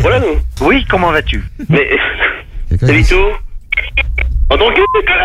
Voilà, nous. Oui, comment vas-tu? Mais... Salut tout. En tant que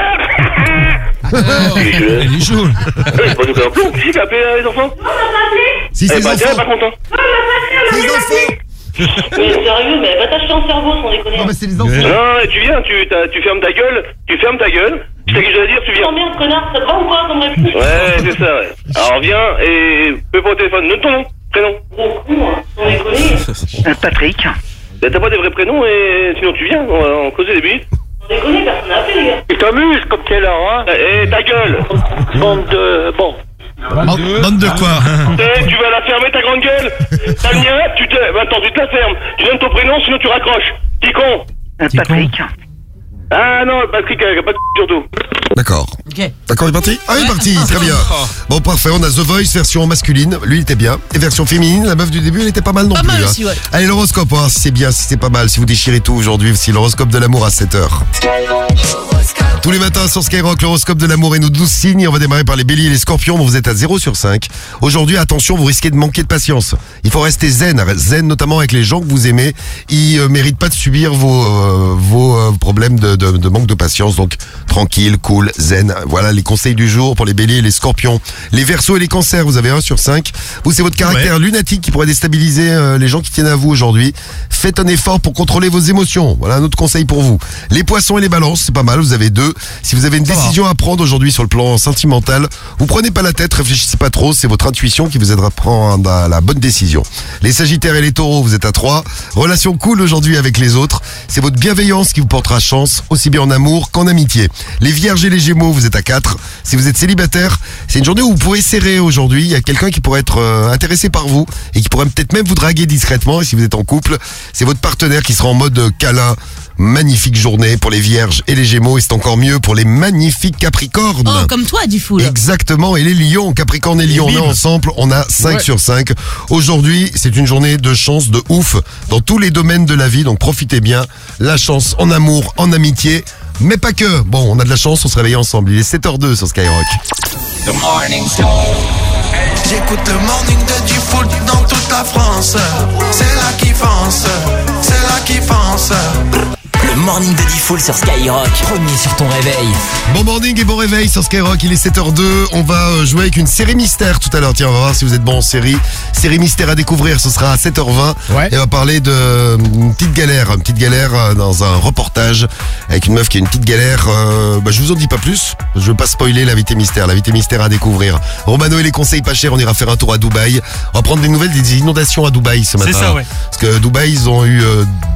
connard. Il est chaud. C'est pas nous faire un plomb. Qui a appelé les enfants? Si, c'est les tiens, enfants. pas content. C'est les enfants. Mais sérieux, mais va t'acheter un cerveau sans déconner. Non, mais c'est les enfants. Non, tu viens, tu fermes ta gueule. Tu fermes ta gueule. Je sais ce que je dois dire, tu viens. Merde, connard, ça te va ou quoi comme réponse? Ouais, c'est ça, ouais. Alors viens et fais pas au téléphone. Donne ton nom, prénom. Gros con, hein, sans déconner. Patrick. Bah, t'as pas des vrais prénoms et sinon tu viens, on va en causer des minutes. Sans déconner, personne n'a appelé, les gars. Tu t'amuses comme t'es là, hein. Et ta gueule. Bande de... Bon. Bande de quoi? Tu vas la fermer ta grande gueule. T'as le mien, attends, tu te la fermes. Tu donnes ton prénom, sinon tu raccroches. Petit con. Patrick. Ah non, Patrick, pas de surtout. D'accord. Ok. D'accord, il est parti? Ah, il est parti, très bien. Bon, parfait, on a The Voice version masculine, lui il était bien. Et version féminine, la meuf du début, elle était pas mal non Pas plus. mal hein. aussi, ouais. Allez, l'horoscope, hein, si c'est bien, si c'est pas mal, si vous déchirez tout aujourd'hui, c'est l'horoscope de l'amour à 7h. Tous les matins sur Skyrock, l'horoscope de l'amour et nos 12 signes. On va démarrer par les béliers et les scorpions, dont vous êtes à 0 sur 5. Aujourd'hui, attention, vous risquez de manquer de patience. Il faut rester zen notamment avec les gens que vous aimez. Ils méritent pas de subir vos problèmes de manque de patience. Donc, tranquille, cool, zen. Voilà les conseils du jour pour les béliers et les scorpions. Les verseaux et les cancers, vous avez 1 sur 5. Vous, c'est votre caractère lunatique qui pourrait déstabiliser les gens qui tiennent à vous aujourd'hui. Faites un effort pour contrôler vos émotions. Voilà un autre conseil pour vous. Les poissons et les balances, c'est pas mal, vous avez 2. Si vous avez une décision à prendre aujourd'hui sur le plan sentimental, vous prenez pas la tête, réfléchissez pas trop, c'est votre intuition qui vous aidera à prendre la bonne décision. Les sagittaires et les taureaux, vous êtes à 3. Relation cool aujourd'hui avec les autres, c'est votre bienveillance qui vous portera chance, aussi bien en amour qu'en amitié. Les vierges et les gémeaux, vous êtes à 4. Si vous êtes célibataire, c'est une journée où vous pourrez serrer aujourd'hui, il y a quelqu'un qui pourrait être intéressé par vous et qui pourrait peut-être même vous draguer discrètement. Et si vous êtes en couple, c'est votre partenaire qui sera en mode câlin. Magnifique journée pour les vierges et les gémeaux et c'est encore mieux pour les magnifiques capricornes. Oh, comme toi, Diffoul. Exactement, et les lions, capricorne et lion, on est ensemble, on a 5 sur 5. Aujourd'hui, c'est une journée de chance de ouf dans tous les domaines de la vie, donc profitez bien. La chance en amour, en amitié, mais pas que. Bon, on a de la chance, on se réveille ensemble. Il est 7h02 sur Skyrock. J'écoute le morning de Diffoul dans toute la France. C'est là qui fonce, c'est là qui fonce. Le morning de Diffoul sur Skyrock, premier sur ton réveil. Bon morning et bon réveil sur Skyrock, il est 7h02. On va jouer avec une série mystère tout à l'heure. Tiens, on va voir si vous êtes bon en série. Série mystère à découvrir, ce sera à 7h20. Ouais. Et on va parler d'une petite galère dans un reportage avec une meuf qui a une petite galère. Je vous en dis pas plus, je veux pas spoiler l'invité mystère. L'invité mystère à découvrir. Romano et les conseils pas chers, on ira faire un tour à Dubaï. On va prendre des nouvelles des inondations à Dubaï ce matin. C'est ça, ouais. Parce que Dubaï, ils ont eu...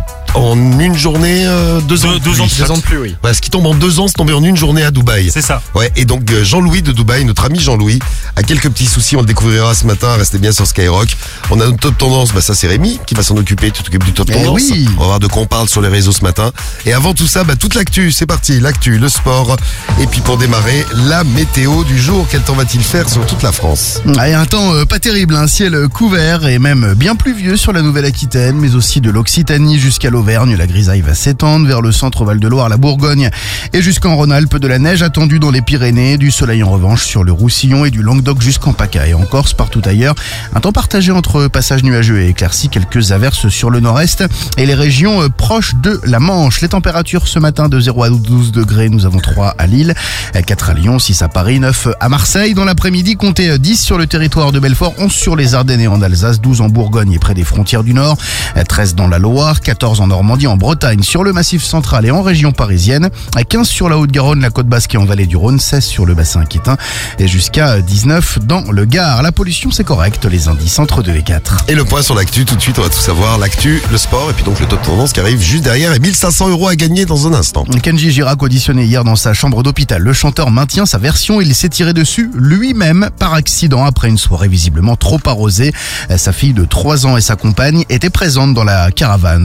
en une journée, 2 ans de pluie. 2 ans de pluie, oui. Ouais, ce qui tombe en 2 ans, c'est tombé en une journée à Dubaï. C'est ça. Ouais, et donc Jean-Louis de Dubaï, notre ami Jean-Louis, a quelques petits soucis, on le découvrira ce matin, restez bien sur Skyrock. On a notre top tendance, ça c'est Rémi qui va s'en occuper, tu t'occupes du top tendance. Oui. On va voir de quoi on parle sur les réseaux ce matin. Et avant tout ça, toute l'actu, c'est parti, l'actu, le sport. Et puis pour démarrer, la météo du jour, quel temps va-t-il faire sur toute la France? Et un temps pas terrible, un ciel couvert et même bien pluvieux sur la Nouvelle-Aquitaine, mais aussi de l'Occitanie jusqu'à l'Auvergne. La grisaille va s'étendre vers le centre Val-de-Loire, la Bourgogne et jusqu'en Rhône-Alpes. De la neige attendue dans les Pyrénées, du soleil en revanche sur le Roussillon et du Languedoc jusqu'en PACA. Et en Corse, partout ailleurs, un temps partagé entre passages nuageux et éclaircies, quelques averses sur le nord-est et les régions proches de la Manche. Les températures ce matin de 0 à 12 degrés, nous avons 3 à Lille, 4 à Lyon, 6 à Paris, 9 à Marseille. Dans l'après-midi, comptez 10 sur le territoire de Belfort, 11 sur les Ardennes et en Alsace, 12 en Bourgogne et près des frontières du Nord, 13 dans la Loire, 14 en Normandie, en Bretagne, sur le Massif central et en région parisienne, 15 sur la Haute-Garonne, la Côte Basque et en vallée du Rhône, 16 sur le bassin aquitain et jusqu'à 19 dans le Gard. La pollution, c'est correct, les indices entre 2 et 4. Et le point sur l'actu, tout de suite on va tout savoir, l'actu, le sport et puis donc le top tendance qui arrive juste derrière et 1500 € à gagner dans un instant. Kenji Girac auditionné hier dans sa chambre d'hôpital. Le chanteur maintient sa version, il s'est tiré dessus lui-même par accident après une soirée visiblement trop arrosée. Sa fille de 3 ans et sa compagne étaient présentes dans la caravane au moment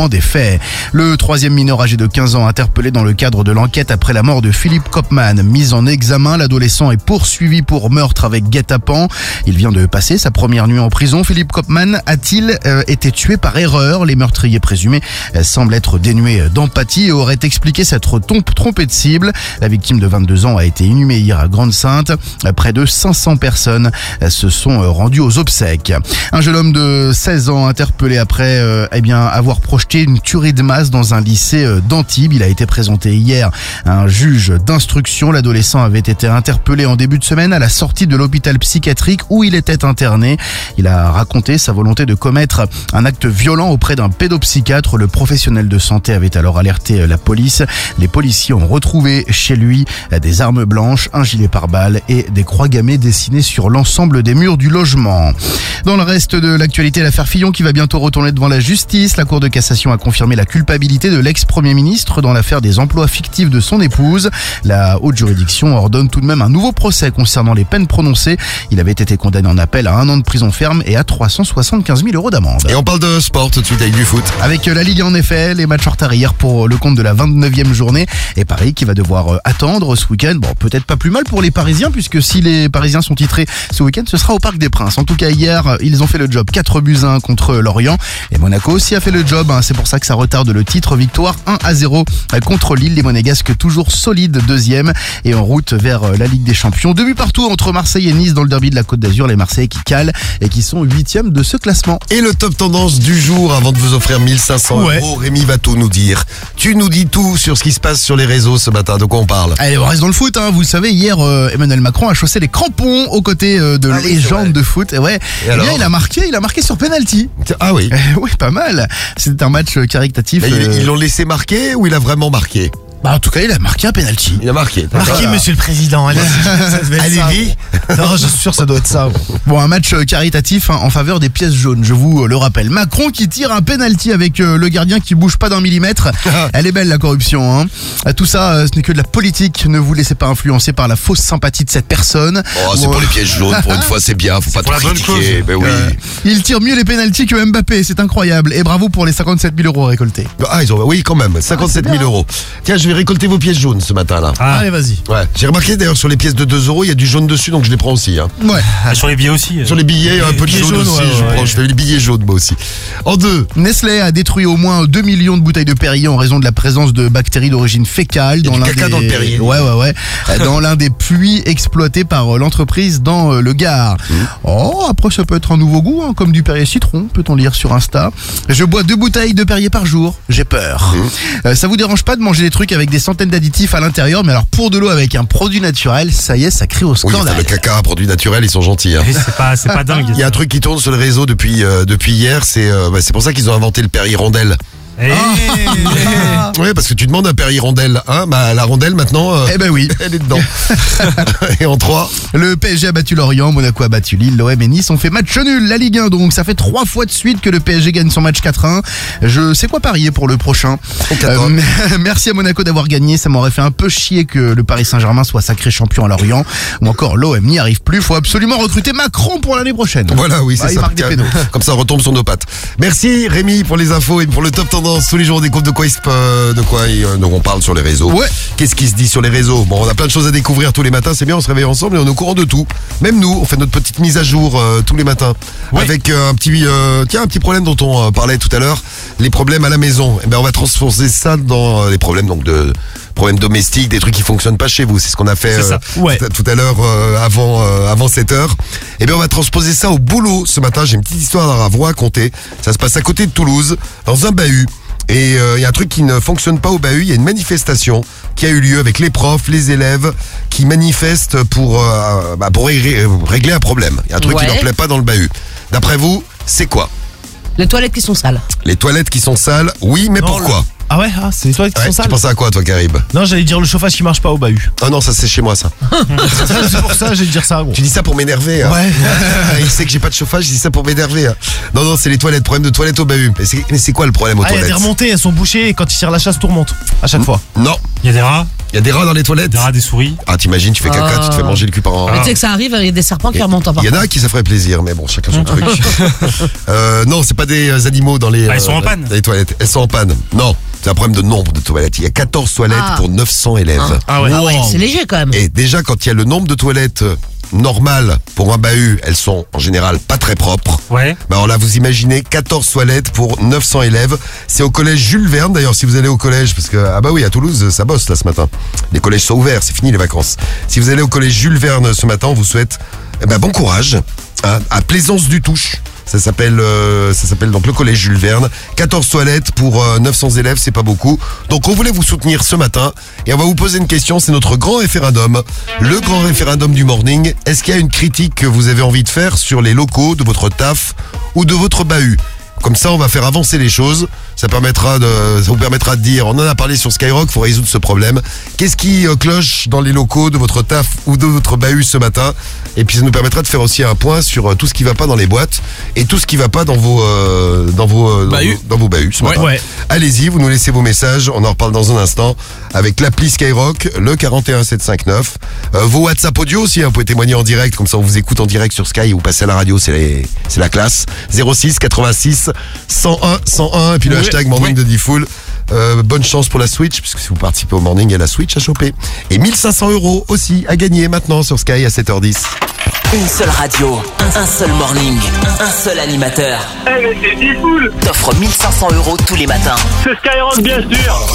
des faits. Le troisième mineur âgé de 15 ans interpellé dans le cadre de l'enquête après la mort de Philippe Kopman. Mis en examen, l'adolescent est poursuivi pour meurtre avec guet-apens. Il vient de passer sa première nuit en prison. Philippe Kopman a-t-il été tué par erreur? Les meurtriers présumés semblent être dénués d'empathie et auraient expliqué s'être trompé de cible. La victime de 22 ans a été inhumée hier à Grande-Sainte. Près de 500 personnes se sont rendues aux obsèques. Un jeune homme de 16 ans interpellé après avoir projeté une tuerie de masse dans un lycée d'Antibes. Il a été présenté hier à un juge d'instruction. L'adolescent avait été interpellé en début de semaine à la sortie de l'hôpital psychiatrique où il était interné. Il a raconté sa volonté de commettre un acte violent auprès d'un pédopsychiatre. Le professionnel de santé avait alors alerté la police. Les policiers ont retrouvé chez lui des armes blanches, un gilet pare-balles et des croix gammées dessinées sur l'ensemble des murs du logement. Dans le reste de l'actualité, l'affaire Fillon qui va bientôt retourner devant la justice. La Cour de cassation a confirmé la culpabilité de l'ex-premier ministre dans l'affaire des emplois fictifs de son épouse. La haute juridiction ordonne tout de même un nouveau procès concernant les peines prononcées. Il avait été condamné en appel à 1 an de prison ferme et à 375 000 € d'amende. Et on parle de sport tout de suite avec du foot. Avec la Ligue 1 en effet, les matchs en retard hier pour le compte de la 29e journée. Et Paris qui va devoir attendre ce week-end. Bon, peut-être pas plus mal pour les Parisiens puisque si les Parisiens sont titrés ce week-end, ce sera au Parc des Princes. En tout cas, hier, ils ont fait le job 4-1 contre Lorient. Et Monaco aussi a fait le job. C'est pour ça que ça retarde le titre. Victoire 1-0 contre Lille. Les Monégasques toujours solides deuxième et en route vers la Ligue des Champions. 2 buts partout entre Marseille et Nice dans le derby de la Côte d'Azur. Les Marseillais qui calent et qui sont 8e de ce classement. Et le top tendance du jour avant de vous offrir 1500 €. Rémi va tout nous dire. Tu nous dis tout sur ce qui se passe sur les réseaux ce matin. De quoi on parle? Allez, on reste dans le foot. Vous le savez, hier, Emmanuel Macron a chaussé les crampons aux côtés de légendes de foot. Et bien, il a marqué sur penalty. Ah oui. Oui, pas mal. C'était un match caritatif. Ils l'ont laissé marquer ou il a vraiment marqué? En tout cas, il a marqué un penalty. Il a marqué. Marqué, monsieur le président. Allez-y. Non, je suis sûr que ça doit être ça. Bon, un match caritatif en faveur des pièces jaunes, je vous le rappelle. Macron qui tire un penalty avec le gardien qui bouge pas d'1 millimètre. Elle est belle la corruption. Tout ça, ce n'est que de la politique. Ne vous laissez pas influencer par la fausse sympathie de cette personne. Oh, c'est pour les pièces jaunes. Pour une fois, c'est bien. Faut pas trop critiquer. Ben oui. Il tire mieux les penaltys que Mbappé. C'est incroyable. Et bravo pour les 57 000 € récoltés. Oui, quand même. 57 000 €. Tiens, je vais récolter vos pièces jaunes ce matin-là. Allez, vas-y. Ouais. J'ai remarqué d'ailleurs sur les pièces de 2 €, il y a du jaune dessus, donc je les prends aussi. Ouais. Sur les billets aussi. Sur les billets, un peu de jaune aussi. Je fais les billets jaunes moi aussi. En 2. Nestlé a détruit au moins 2 millions de bouteilles de Perrier en raison de la présence de bactéries d'origine fécale dans l'un des... dans le Perrier. Ouais. Dans l'un des puits exploités par l'entreprise dans le Gard. Après ça peut être un nouveau goût, comme du Perrier citron, peut-on lire sur Insta. Je bois 2 bouteilles de Perrier par jour, j'ai peur. Ça vous dérange pas de manger des trucs avec des centaines d'additifs à l'intérieur, mais alors pour de l'eau avec un produit naturel, ça y est, ça crie au scandale. Le caca, produit naturel, ils sont gentils. C'est pas dingue. Il y a un truc qui tourne sur le réseau depuis hier, c'est pour ça qu'ils ont inventé le Perrier rondelle. Oui, parce que tu demandes un Perrier rondelle, la rondelle maintenant, oui, elle est dedans. Et en 3, le PSG a battu Lorient, Monaco a battu Lille, l'OM et Nice ont fait match nul, la Ligue 1 donc, ça fait 3 fois de suite que le PSG gagne son match 4-1. Je sais quoi parier pour le prochain. Merci à Monaco d'avoir gagné, ça m'aurait fait un peu chier que le Paris Saint-Germain soit sacré champion à Lorient, ou encore l'OM n'y arrive plus, faut absolument recruter Macron pour l'année prochaine. Voilà, oui, c'est ça. Il marque des pénaux. Comme ça, on retombe sur nos pattes. Merci Rémi pour les infos et pour le top tendance. Tous les jours on découvre de quoi on parle sur les réseaux. Ouais. Qu'est-ce qui se dit sur les réseaux? Bon, on a plein de choses à découvrir tous les matins, c'est bien, on se réveille ensemble et on est au courant de tout. Même nous, on fait notre petite mise à jour tous les matins. Ouais. Avec un petit problème dont on parlait tout à l'heure, les problèmes à la maison. On va transformer ça dans les problèmes problèmes domestiques, des trucs qui fonctionnent pas chez vous. C'est ce qu'on a fait tout à l'heure avant 7h. On va transposer ça au boulot ce matin. J'ai une petite histoire à vous raconter. Ça se passe à côté de Toulouse, dans un bahut. Et il y a un truc qui ne fonctionne pas au bahut. Il y a une manifestation qui a eu lieu avec les profs, les élèves qui manifestent pour régler un problème. Il y a un truc qui ne leur plaît pas dans le bahut. D'après vous, c'est quoi? Les toilettes qui sont sales. Les toilettes qui sont sales, oui, mais pourquoi? Ah ouais, c'est les toilettes qui sont sales. Tu pensais à quoi toi, Karib? Non, j'allais dire le chauffage qui marche pas au bahut. Oh non, ça c'est chez moi ça. C'est pour ça, j'allais dire ça. Gros. Tu dis ça pour m'énerver. Ouais. Il sait que j'ai pas de chauffage, je dis ça pour m'énerver. Non, c'est les toilettes, problème de toilettes au bahut. Mais c'est quoi le problème aux toilettes? Il y a des remontées, elles sont bouchées et quand il tire la chasse, tout remonte. À chaque fois. Non. Il y a des rats. Il y a des rats dans les toilettes. Des rats, des souris. Ah, t'imagines, tu fais caca, tu te fais manger le cul par un Mais rat. tu sais que ça arrive, il y a des serpents qui Et remontent en Il y en parfois. a qui ça ferait plaisir, mais bon, chacun son truc. Non, c'est pas des animaux dans les, Ah, ils sont en panne. dans les toilettes. Elles sont en panne. Non, c'est un problème de nombre de toilettes. Il y a 14 toilettes pour 900 élèves. Ah ouais. Ah ouais, c'est léger quand même. Et déjà, quand il y a le nombre de toilettes normales pour un bahut, elles sont en général pas très propres. Ouais. Bah alors là, vous imaginez 14 toilettes pour 900 élèves. C'est au collège Jules Verne, d'ailleurs, si vous allez au collège, parce que, ah bah oui, à Toulouse, ça bosse là ce matin. Les collèges sont ouverts, c'est fini les vacances. Si vous allez au collège Jules Verne ce matin, on vous souhaite bon courage à Plaisance du Touche. Ça s'appelle donc le collège Jules Verne. 14 toilettes pour 900 élèves, c'est pas beaucoup. Donc on voulait vous soutenir ce matin et on va vous poser une question, c'est notre grand référendum. Le grand référendum du morning. Est-ce qu'il y a une critique que vous avez envie de faire sur les locaux de votre taf ou de votre bahut ? Comme ça, on va faire avancer les choses. Ça vous permettra de dire, on en a parlé sur Skyrock, faut résoudre ce problème. Qu'est-ce qui cloche dans les locaux de votre taf ou de votre bahut ce matin ? Et puis ça nous permettra de faire aussi un point sur tout ce qui va pas dans les boîtes et tout ce qui va pas dans vos bahuts ce matin. Ouais. Allez-y, vous nous laissez vos messages, on en reparle dans un instant avec l'appli Skyrock, le 41759. Vos WhatsApp audio aussi, vous pouvez témoigner en direct, comme ça on vous écoute en direct sur Sky, vous passez à la radio, c'est la classe. 06 86 101 101 et puis le hashtag Morning de Diffoul. Bonne chance pour la Switch, puisque si vous participez au Morning, il y a la Switch à choper. Et 1500 € aussi à gagner maintenant sur Sky à 7h10. Une seule radio, un seul morning, un seul animateur. Eh mais c'est Diffoul. T'offre 1500 € tous les matins. C'est Skyrock bien sûr.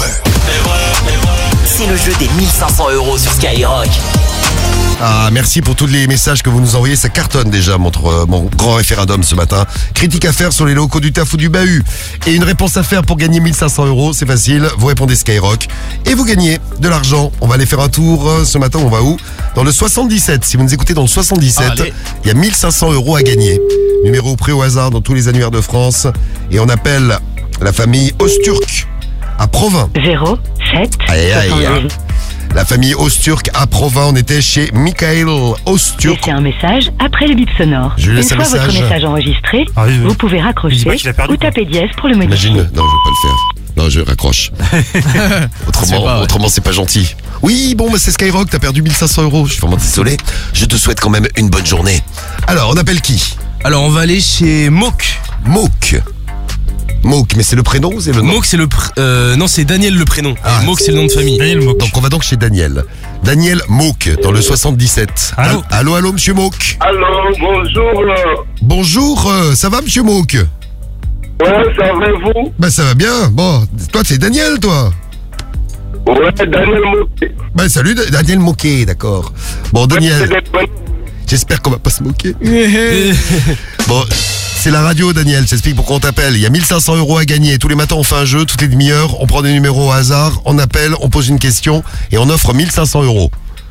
C'est le jeu des 1500 € sur Skyrock. Ah, merci pour tous les messages que vous nous envoyez. Ça cartonne déjà, mon grand référendum ce matin. Critique à faire sur les locaux du taf ou du bahut. Et une réponse à faire pour gagner 1500 €. C'est facile. Vous répondez Skyrock. Et vous gagnez de l'argent. On va aller faire un tour ce matin. On va où ? Dans le 77. Si vous nous écoutez dans le 77, il y a 1500 € à gagner. Numéro pris au hasard dans tous les annuaires de France. Et on appelle la famille Osturk à Provins. 07 Aïe, aïe, aïe. La famille Osturk à Provins, on était chez Michael Osturk. Laissez un message après le bip sonore. Je lui Une laisse un fois votre message. message enregistré, Ah oui, oui. vous pouvez raccrocher Il dit pas qu'il a perdu, ou taper dièse pour le modifier. Imagine, non, je vais pas le faire. Non, je raccroche. Autrement, c'est pas gentil. Oui, bon, c'est Skyrock, t'as perdu 1500 €. Je suis vraiment désolé. Je te souhaite quand même une bonne journée. Alors, on appelle qui ? Alors on va aller chez Mouk. Mouk, mais c'est le prénom ou c'est le nom ? Mouk c'est non c'est Daniel le prénom. Ah, Mouk c'est le nom de famille. Daniel Mouk. Donc on va donc chez Daniel. Daniel Mouk, dans le 77. Allô ? Allô, monsieur Mouk. Allô, bonjour là. Bonjour, ça va monsieur Mouk ? Ouais, ça va vous? Bah ça va bien. Bon, toi c'est Daniel, toi ? Ouais, Daniel Mouk. Bah salut Daniel Moquet, d'accord. Bon Daniel, j'espère qu'on va pas se moquer. Bon, c'est la radio Daniel, je t'explique pourquoi on t'appelle. Il y a 1500 € à gagner. Tous les matins on fait un jeu, toutes les demi-heures, on prend des numéros au hasard, on appelle, on pose une question et on offre 1500 €.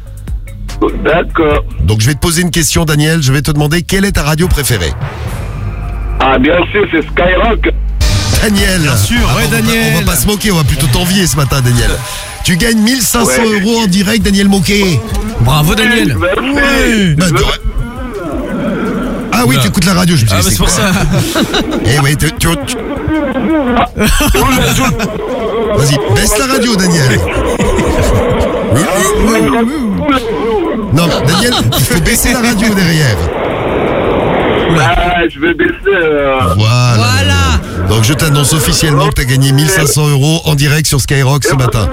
D'accord. Donc je vais te poser une question Daniel, je vais te demander quelle est ta radio préférée. Ah, bien sûr, c'est Skyrock. Daniel. Bien sûr, ouais, Daniel. On va pas se moquer, on va plutôt t'envier ce matin Daniel. Tu gagnes 1500 € en direct Daniel Moquet. Bravo Daniel. Merci. Bah, ah oui, tu écoutes la radio, je me suis Ah dit, bah c'est pour ça. Eh oui, Vas-y, baisse la radio, Daniel. Non, Daniel, il faut baisser la radio derrière. Ah, je vais baisser. Voilà. Donc je t'annonce officiellement que tu as gagné 1500 € en direct sur Skyrock ce matin.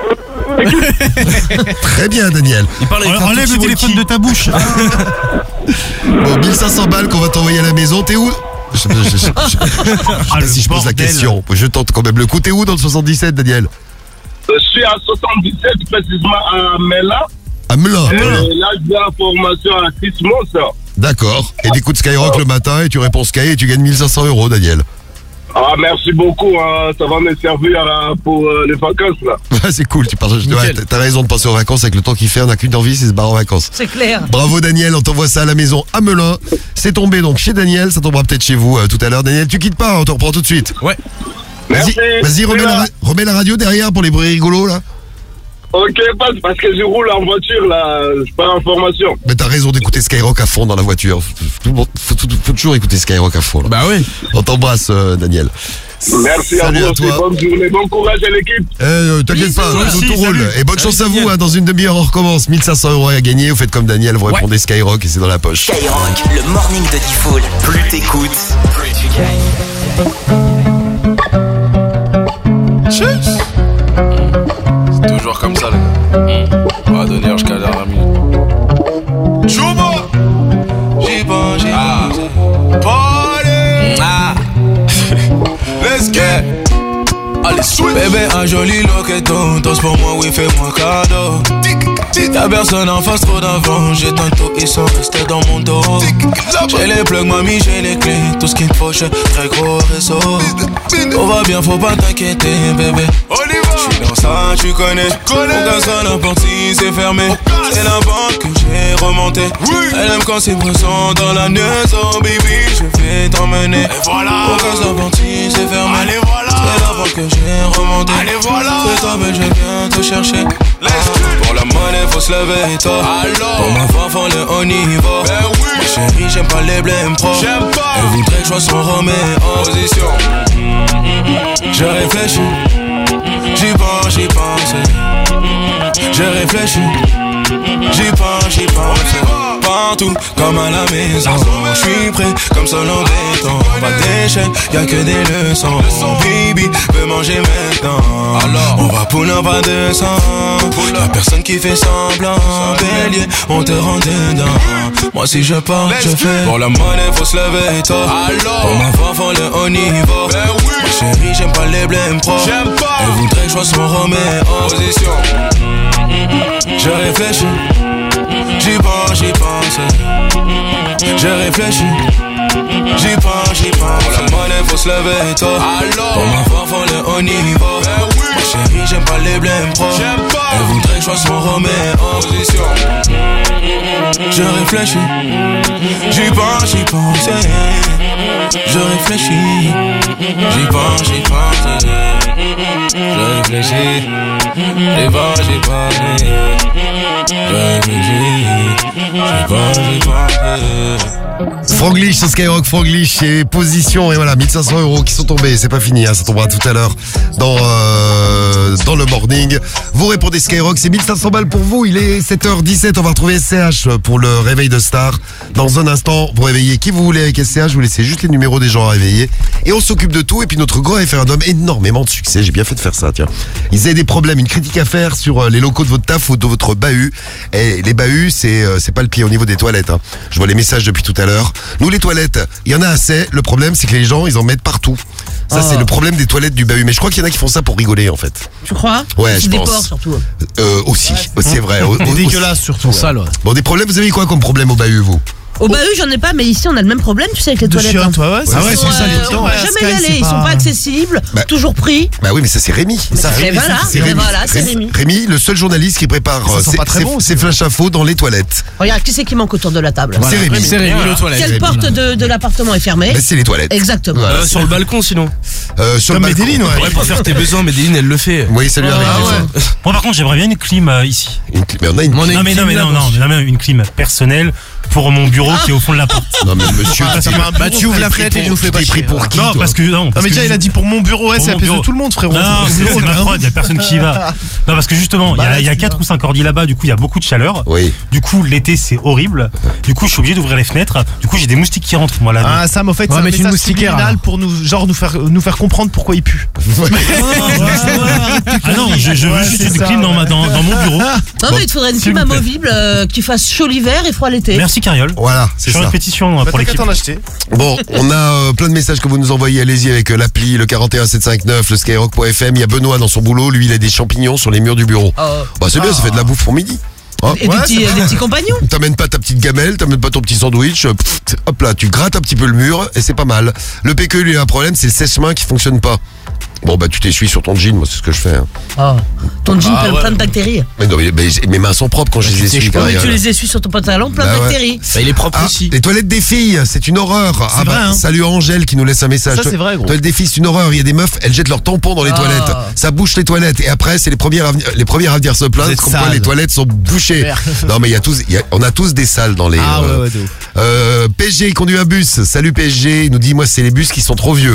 Très bien, Daniel. Il parle avec un Enlève tout le petit téléphone walkie. de ta bouche. Bon, 1500 balles qu'on va t'envoyer à la maison. T'es où? Je sais pas si je pose la question. Je tente quand même le coup. T'es où dans le 77, Daniel? Je suis à 77, précisément à Mela. À Melun. Et là, je vais à la formation à Kismos. D'accord. Et t'écoutes Skyrock le matin et tu réponds Sky et tu gagnes 1500 €, Daniel. Ah, merci beaucoup. Ça va me servir pour les vacances, là. C'est cool, tu partages. Ouais, t'as raison de penser aux vacances avec le temps qu'il fait. On n'a qu'une envie, c'est se barrer en vacances. C'est clair. Bravo Daniel, on t'envoie ça à la maison à Melun. C'est tombé donc chez Daniel, ça tombera peut-être chez vous tout à l'heure. Daniel, tu quittes pas, on te reprend tout de suite. Ouais. Vas-y, remets la radio derrière pour les bruits rigolos là. Ok, parce que je roule en voiture, là. Je pars en formation. Mais t'as raison d'écouter Skyrock à fond dans la voiture. Faut toujours écouter Skyrock à fond. Là. Bah oui. On t'embrasse Daniel. Merci à Salut vous à aussi. toi. Bonne journée. Bon courage à l'équipe. T'inquiète pas, Bisous. tout roule. Salut. Et bonne chance à vous, Daniel. dans une demi-heure on recommence. 1500 € à gagner, vous faites comme Daniel, vous répondez Skyrock et c'est dans la poche. Skyrock, le morning de Diffoul. Plus t'écoutes, plus tu gagnes. C'est toujours comme ça, les gars. On va donner jusqu'à la minute. Chouba! J'y pense, Party! Let's get! Allez, switch! Bébé, un joli loqueton. Danse pour moi, oui, fais-moi cadeau. Y'a personne en face, trop d'avant. J'ai tantôt, ils sont restés dans mon dos. J'ai les plugs, mamie, j'ai les clés. Tout ce qu'il me faut, j'ai très gros réseau. Tout va bien, faut pas t'inquiéter, bébé. J'suis dans ça, tu connais. Mon gars, ça n'importe si c'est fermé. C'est la banque que j'ai remonté. Elle aime quand c'est présent dans la maison, baby. Je vais t'emmener. Mon gars, ça n'importe si c'est fermé. C'est la banque que j'ai remonté. Fais-toi belle, je viens te chercher. Pour la monnaie, faut se lever tôt. Pour ma femme, faut le haut niveau. Ma chérie, j'aime pas les blèmes pro. Elle voudrait que je sois son Roméo. Position. Je réfléchis. J'y pense. Je réfléchis. J'y pense. Partout, comme à la maison. J'suis prêt, comme seul en béton. Pas d'échec, y'a que des leçons. Baby, veux manger maintenant. Alors, on va pull up à 200. Y'a personne qui fait semblant. Bélier, on te rend dedans. Moi si je pars, je fais. Pour la monnaie, faut se lever tôt. Pour ma femme, faut le haut niveau. Ma chérie, j'aime pas les blèmes pro. Elle voudrait que je sois son Roméo. Position. Je réfléchis. J'y pense. Je réfléchis. J'y pense. Pour la monnaie, faut se lever tôt. Pour ma femme, faut le haut niveau. Ma chérie, j'aime pas les blèmes pro. Elle voudrait que je sois son Roméo. Position. Je réfléchis. J'y pense. Je réfléchis. J'y pense. Je réfléchis. J'y pense. Franglish sur Skyrock, Franglish et position et voilà 1500 € qui sont tombés, c'est pas fini, ça tombera tout à l'heure dans le morning. Vous répondez Skyrock, c'est 1500 balles pour vous, il est 7h17, on va retrouver SCH pour le réveil de star. Dans un instant, vous réveillez qui vous voulez avec SCH, vous laissez juste les numéros des gens à réveiller et on s'occupe de tout. Et puis notre gros référendum, énormément de succès, j'ai bien fait de faire ça, tiens. Ils avaient des problèmes, une critique à faire sur les locaux de votre taf ou de votre bahut. Et les bahuts, c'est pas le pied au niveau des toilettes, hein. Je vois les messages depuis tout à l'heure. Nous les toilettes, il y en a assez, le problème c'est que les gens ils en mettent partout. Ça c'est le problème des toilettes du bahut, mais je crois qu'il y en a qui font ça pour rigoler en fait. Tu crois? Ouais, C'est je des pense. porcs surtout. Aussi, c'est vrai. Dégueulasse surtout. Sale, ouais. Bon, des problèmes, vous avez quoi comme problème au bahut vous? Au bahut, j'en ai pas, mais ici on a le même problème, tu sais, avec les De toilettes. chiottes, ouais, Ils c'est sont, ça, les on temps. peut jamais y aller, ils sont pas accessibles, Bah. toujours pris. Bah oui, mais ça c'est Rémi. Ça, Rémi, voilà, c'est mais Rémi. voilà, c'est Rémi. Rémi, le seul journaliste qui prépare Ça sent pas très bon, ses flash infos dans les toilettes. Regarde, qui c'est qui manque autour de la table? C'est Rémi. C'est Rémi, le toilette. Quelle porte de l'appartement est fermée? Mais c'est les toilettes. Exactement. Voilà. Sur le balcon, sinon. Sur Comme le balcon. Medellin, ouais. Ouais, pour faire tes besoins, Medellin, elle le fait. Oui, ça lui arrive. Ah des ouais. fois. Moi par contre j'aimerais bien une clim ici. Mais on a une. Non mais une clim personnelle pour mon bureau qui est au fond de la porte. Non mais monsieur, Bah tu ouvres la fenêtre et tu nous fais pas t'es pris chier. pour qui Non toi parce que non. Non Parce mais que déjà il a dit pour mon bureau, ouais, pour c'est la mon pièce de bureau. tout le monde, frérot. Non, c'est ma prod, il y a personne qui y va. Non parce que justement, il y a 4 ou 5 ordi là-bas, du coup il y a beaucoup de chaleur. Oui. Du coup l'été c'est horrible. Du coup je suis obligé d'ouvrir les fenêtres. Du coup j'ai des moustiques qui rentrent moi là. Ah Sam, au fait, c'est un mais tu message moustiquaire, subliminal alors. pour nous faire comprendre pourquoi il pue. Ah non, je veux juste une clim dans mon bureau. Non, mais il te faudrait une S'il clim vous plaît. amovible qui fasse chaud l'hiver et froid l'été. Merci Cariole. Voilà, Je c'est suis en ça. répétition Bah pour t'as qu'à l'équipe. t'en acheter. Bon, on a plein de messages que vous nous envoyez, allez-y avec l'appli, le 41759, le skyrock.fm. Il y a Benoît dans son boulot, lui il a des champignons sur les murs du bureau. Bah c'est bien, ça fait de la bouffe pour midi. Hein Et des petits compagnons. T'amènes pas ta petite gamelle, t'amènes pas ton petit sandwich, hop là, tu grattes un petit peu le mur et c'est pas mal. Le PQ lui a un problème, c'est le sèche-main qui fonctionne pas. Bon bah tu t'essuies sur ton jean, moi c'est ce que je fais. Hein. Oh. Ton jean plein de bactéries. Mais non, mais mes mains sont propres quand je les essuie. Mais Cariole. tu les essuies sur ton pantalon, plein Bah de ouais. bactéries. Bah, il est propre Ah, aussi. les toilettes des filles, c'est une horreur. C'est vrai, hein. Salut à Angèle qui nous laisse un message. Ça, c'est vrai, gros. Toilettes des filles, c'est une horreur. Il y a des meufs, elles jettent leurs tampons dans les toilettes. Ça bouche les toilettes. Et après, c'est les premières à venir se plaindre êtes comme quoi sales. les toilettes sont bouchées. Non, mais on a tous des salles dans les. Ah ouais, de ouf. PSG, il conduit un bus. Salut PSG, il nous dit, moi, c'est les bus qui sont trop vieux.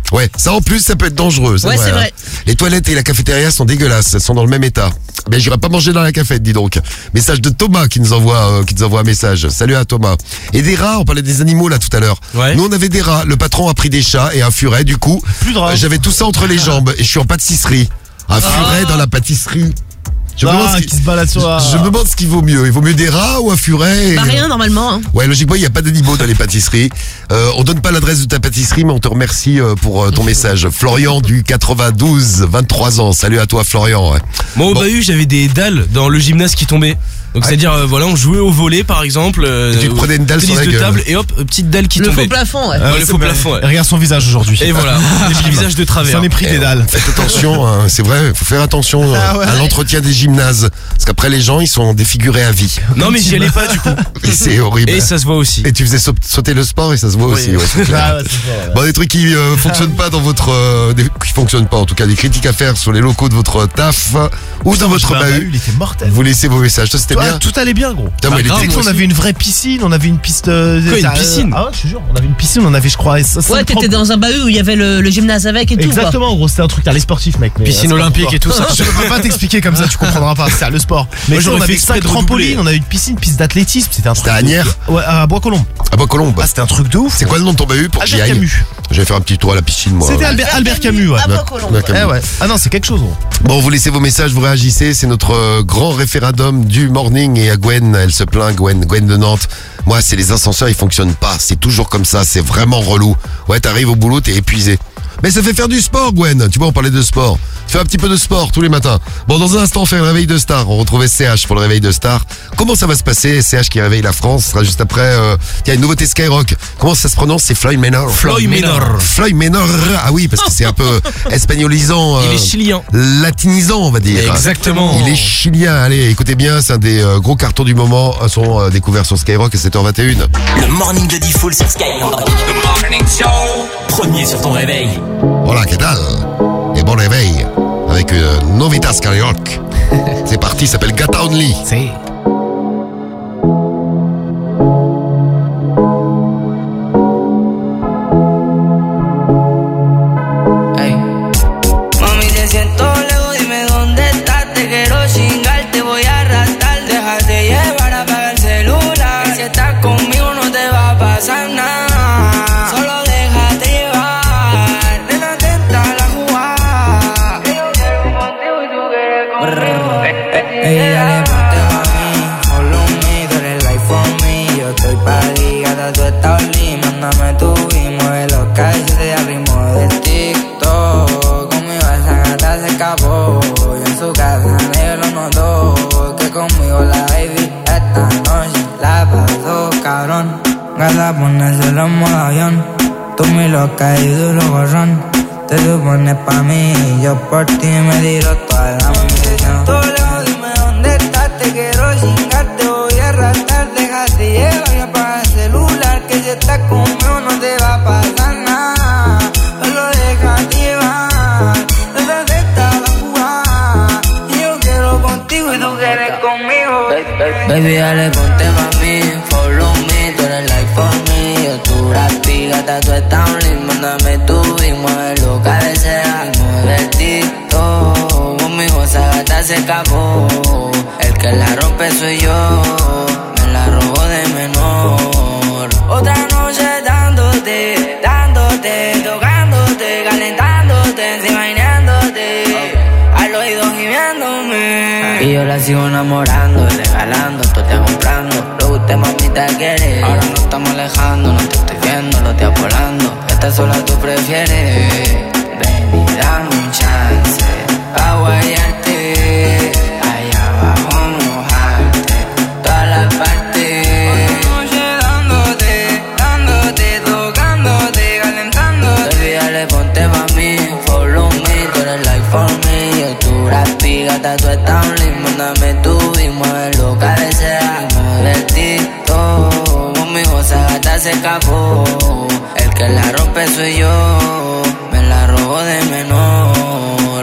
Ouais, ça en plus, ça peut être dangereux. Ouais, c'est vrai. Les toilettes et la cafétéria sont dégueulasses, elles sont dans le même état. Ben, j'irai pas manger dans la cafette, dis donc. Message de Thomas qui nous envoie un message. Salut à Thomas. Et des rats, on parlait des animaux là tout à l'heure. Ouais. Nous on avait des rats, le patron a pris des chats et un furet, du coup, j'avais tout ça entre les jambes et je suis en pâtisserie. Un furet dans la pâtisserie. Je me demande qui se balade sur la... Je me demande ce qui vaut mieux. Il vaut mieux des rats ou un furet? Bah rien normalement. Hein. Ouais, logiquement, il n'y a pas d'animaux dans les pâtisseries. On donne pas l'adresse de ta pâtisserie, mais on te remercie pour ton message. Florian du 92, 23 ans. Salut à toi, Florian. Ouais. Moi, au bahut, j'avais des dalles dans le gymnase qui tombaient. Donc c'est-à-dire voilà, on jouait au volley par exemple, tu te prenais une dalle sur la gueule. Table et hop, petite dalle qui le tombait. Faux plafond, ouais. Le faux plafond. Ouais. Regarde son visage aujourd'hui. Et voilà, le visage de travers. Ça en est pris des dalles. Faites attention, hein, c'est vrai, faut faire attention à l'entretien des gymnases, parce qu'après les gens ils sont défigurés à vie. Non mais j'y allais pas du coup. Et c'est horrible. Et ça se voit aussi. Et tu faisais sauter le sport et ça se voit aussi. Ouais, c'est clair. Bon, des trucs qui fonctionnent pas dans votre, qui fonctionnent pas en tout cas, des critiques à faire sur les locaux de votre taf ou dans votre bahut. Il était mortel. Vous laissez vos messages, ça c'était bien. Tout allait bien. Putain, mais on avait une vraie piscine, on avait une piste. Quoi, une piscine? Ah ouais, je te jure, on avait une piscine, on avait, je crois. Ouais, t'étais dans un bahut où il y avait le gymnase avec et tout. Exactement, en gros, c'était un truc, t'as les sportifs, mec. Piscine olympique et tout ça. Je peux pas t'expliquer comme ça, tu comprendras pas, c'est le sport. Mais moi, on avait 5 trampolines, on avait une piscine, piste d'athlétisme, c'était un truc. C'était à Agnières? Ouais, à Bois-Colombes. À Bois-Colombes. Ah, c'était un truc de ouf. C'est quoi le nom de ton bahut pour que j'y aille? Camus. Je vais faire un petit tour à la piscine, moi. C'était Albert Camus, ouais. Ouais. Ah non, c'est quelque chose, gros. Bon, vous laissez vos messages, vous réagissez. C'est notre grand référendum du morning. Et à Gwen, elle se plaint, Gwen de Nantes. Moi, c'est les ascenseurs, ils fonctionnent pas. C'est toujours comme ça, c'est vraiment relou. Ouais, t'arrives au boulot, t'es épuisé. Mais ça fait faire du sport, Gwen. Tu vois, on parlait de sport. Fais un petit peu de sport tous les matins. Bon, dans un instant, on fait le réveil de star. On retrouvait CH pour le réveil de star. Comment ça va se passer? CH qui réveille la France sera juste après. Tiens, une nouveauté Skyrock. Comment ça se prononce? C'est Floyd Manor. Floyd Manor. Floyd Manor. Ah oui, parce que c'est un peu espagnolisant. Il est chilien. Latinisant, on va dire. Exactement. Il est chilien. Allez, écoutez bien, c'est un des gros cartons du moment. Un son découvert sur Skyrock à 7h21. Le morning de Diffoul sur Skyrock. The morning show. Premier sur ton réveil. Hola, ¿qué tal? Et bon réveil avec Novita Skyrock. C'est parti, ça s'appelle Gata Only. C'est... Ponérselo en modo avión. Tú muy loca y duro gorrón. Te supones pa' mí y yo por ti me tiro toda la munición. Todo lejos, dime dónde estás. Te quiero chingar, te voy a arrastrar. Déjate llevar y apaga el celular. Que si estás conmigo no te va a pasar nada. Solo déjate llevar. Esa fiesta va a jugar. Y yo quiero contigo y tú quieres conmigo. Baby, dale, ponte pa' mí. Follow me, tú eres like for me. Yo tu rapi, gata, tú estás un lindo. Mándame tu y mueve lo que deseas. Mueve el TikTok. Conmigo esa gata se escapó. El que la rompe soy yo. Me la robó de menor. Otra noche dándote, tocándote, calentándote, encima bañándote. Al oído gimiéndome. Y yo la sigo enamorando, regalando, tú te comprando. Lo que usted mamita quiere. Ahora no estamos alejando, no te estoy viendo, lo estoy apolando. Esta sola tú prefieres. Ven y dame un chance pa' guayarte. Allá abajo mojarte toda la parte. Otra noche dándote, tocándote, calentándote. Baby, dale, ponte pa' mí, follow me. Tú eres like for me. Yo tu rapi, gata, tú estás un lindo. Mándame tu y mueve lo que deseas. Mueve el TikTok. Conmigo esa gata se escapó. El que la rompe soy yo. Me la robó de menor.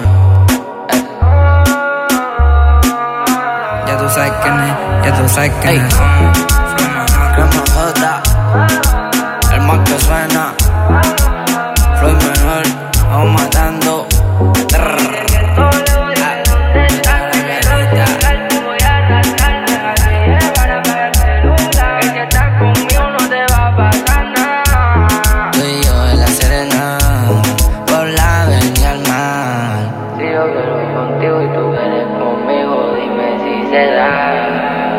Ya tú sabes quién es, ya tú sabes quién es. Crema J, el más que suena. Floyd Menor. yo quiero contigo y tú vienes conmigo, dime si se da.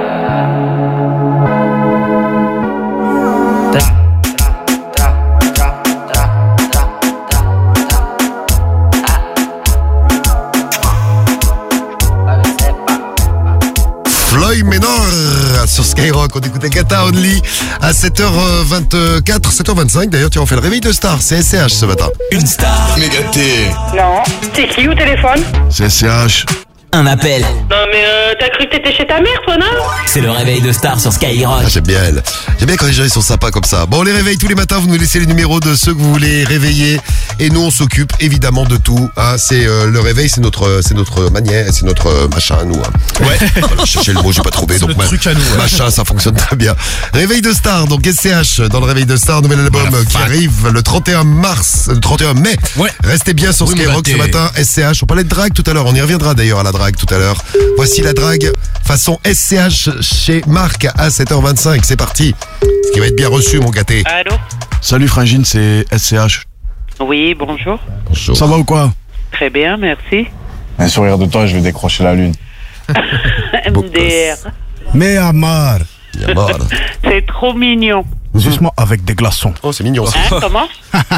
Floyd Menor sur Skyrock. On écoutait Gata Only à 7h24, 7h25. D'ailleurs, tu as fait le réveil de star. C'est SCH ce matin. Une star. Mégaté. Non. C'est qui au téléphone? C'est SCH. Un appel. Non mais t'as cru que t'étais chez ta mère toi, non? C'est le réveil de star sur Skyrock. Ah, j'aime bien elle. J'aime bien quand les gens ils sont sympas comme ça. Bon, on les réveille tous les matins. Vous nous laissez les numéros de ceux que vous voulez réveiller. Et nous, on s'occupe évidemment de tout. Hein, c'est le réveil, c'est notre manière, c'est notre machin à nous. Hein. Ouais. Voilà, je cherchais le mot, j'ai pas trouvé. Donc le truc à nous. Ouais. Machin, ça fonctionne très bien. Réveil de star. Donc SCH dans le réveil de star, nouvel album qui arrive le 31 mai. Ouais. Restez bien sur Skyrock ce matin. SCH. On parlait de drague tout à l'heure. On y reviendra d'ailleurs à la drague tout à l'heure. Voici la drague façon SCH chez Marc à 7h25. C'est parti. Ce qui va être bien reçu, mon gâté. Allô? Salut Frangine, c'est SCH. Oui, bonjour. Bonjour. Ça va ou quoi? Très bien, merci. Un sourire de toi, je vais décrocher la lune. MDR. Mais Amar. C'est trop mignon. Suce-moi avec des glaçons. Oh, c'est mignon ça. Hein, comment?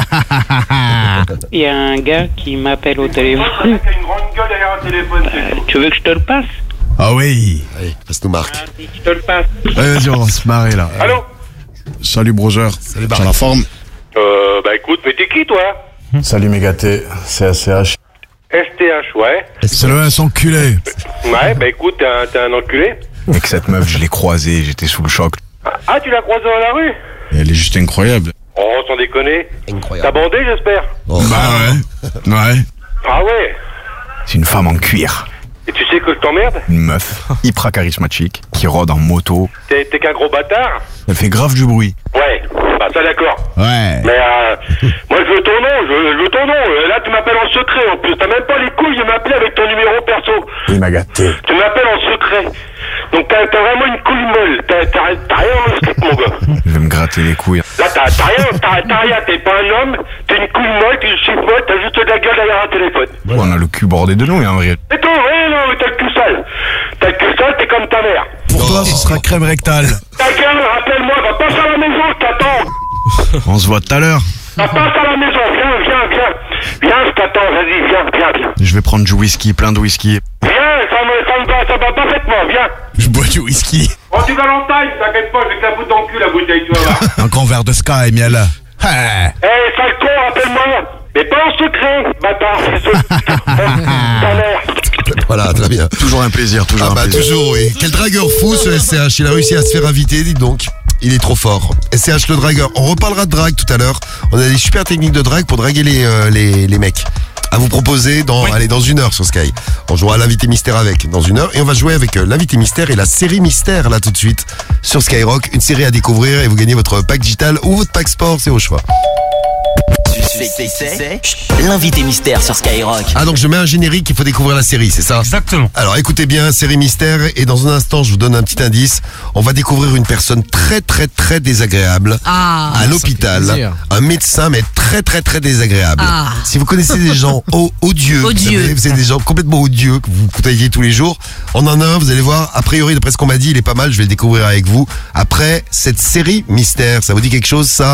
Il y a un gars qui m'appelle au téléphone. Une grande gueule derrière un téléphone. Tu veux que je te le passe? Ah oui. Allez, passe-nous Marc. Je te le passe. Vas-y, on va se marrer là. Allô? Salut Broger. Salut T'as la forme? Bah écoute, mais t'es qui toi? Salut Mégaté, c'est SCH. STH, ouais. C'est le S enculé. Ouais, bah écoute, t'es un enculé. Avec cette meuf, je l'ai croisée, j'étais sous le choc. Ah, tu l'as croisée dans la rue? Elle est juste incroyable. Oh, sans déconner. Incroyable. T'as bandé, j'espère? Oh. Bah ouais. Ouais. Ah ouais? C'est une femme en cuir. Et tu sais que je t'emmerde? Une meuf hyper charismatique qui rôde en moto. T'es qu'un gros bâtard? Elle fait grave du bruit. Ouais, bah ça d'accord. Ouais. Mais moi je veux ton nom, je veux ton nom. Là tu m'appelles en secret en plus. T'as même pas les couilles de m'appeler avec ton numéro perso. Il m'a gâté. Tu m'appelles en secret. Donc t'as vraiment une couille molle. T'as rien dans le script mon gars. Je vais me gratter les couilles. Là t'as rien, t'es pas un homme, t'es une couille molle, t'es une chiffre molle, t'as juste de la gueule derrière un téléphone. On a le cul bordé de nous, en vrai. Et toi, ouais, non, mais t'as le cul sale. T'as le cul sale, t'es comme ta mère. Pour toi, ce sera crème rectale. Ta gueule, rappelle-moi, va passer à la maison, je t'attends. On se voit tout à l'heure. Va passer à la maison, viens. Viens, je t'attends, vas-y, viens. Je vais prendre du whisky, plein de whisky. Viens, ça va parfaitement, viens. Je bois du whisky. Oh, tu Valentine, t'inquiète pas, je vais te la foutre dans le cul, la bouteille, tu vas voir. Un grand verre de Sky, miel. Eh, sale con, rappelle-moi. Mais pas en secret, bâtard, c'est ce... ta mère. Voilà, très bien. Toujours un plaisir, toujours un plaisir. Toujours, oui. Quel dragueur fou ce SCH. Il a réussi à se faire inviter, dites donc. Il est trop fort. SCH le dragueur. On reparlera de drague tout à l'heure. On a des super techniques de drague pour draguer les mecs. À vous proposer dans 1 heure sur Sky. On jouera à l'invité mystère avec dans 1 heure. Et on va jouer avec l'invité mystère et la série mystère là tout de suite sur Skyrock. Une série à découvrir et vous gagnez votre pack digital ou votre pack sport, c'est au choix. C'est l'invité mystère sur Skyrock. Ah donc je mets un générique, il faut découvrir la série, c'est ça? Exactement. Alors écoutez bien, série mystère, et dans un instant je vous donne un petit indice. On va découvrir une personne très désagréable à l'hôpital. Un médecin mais très désagréable. Si vous connaissez des gens odieux, vous savez des gens complètement odieux que vous côtoyez tous les jours, on en a un, vous allez voir, a priori d'après ce qu'on m'a dit, il est pas mal, je vais le découvrir avec vous. Après cette série mystère, ça vous dit quelque chose ça?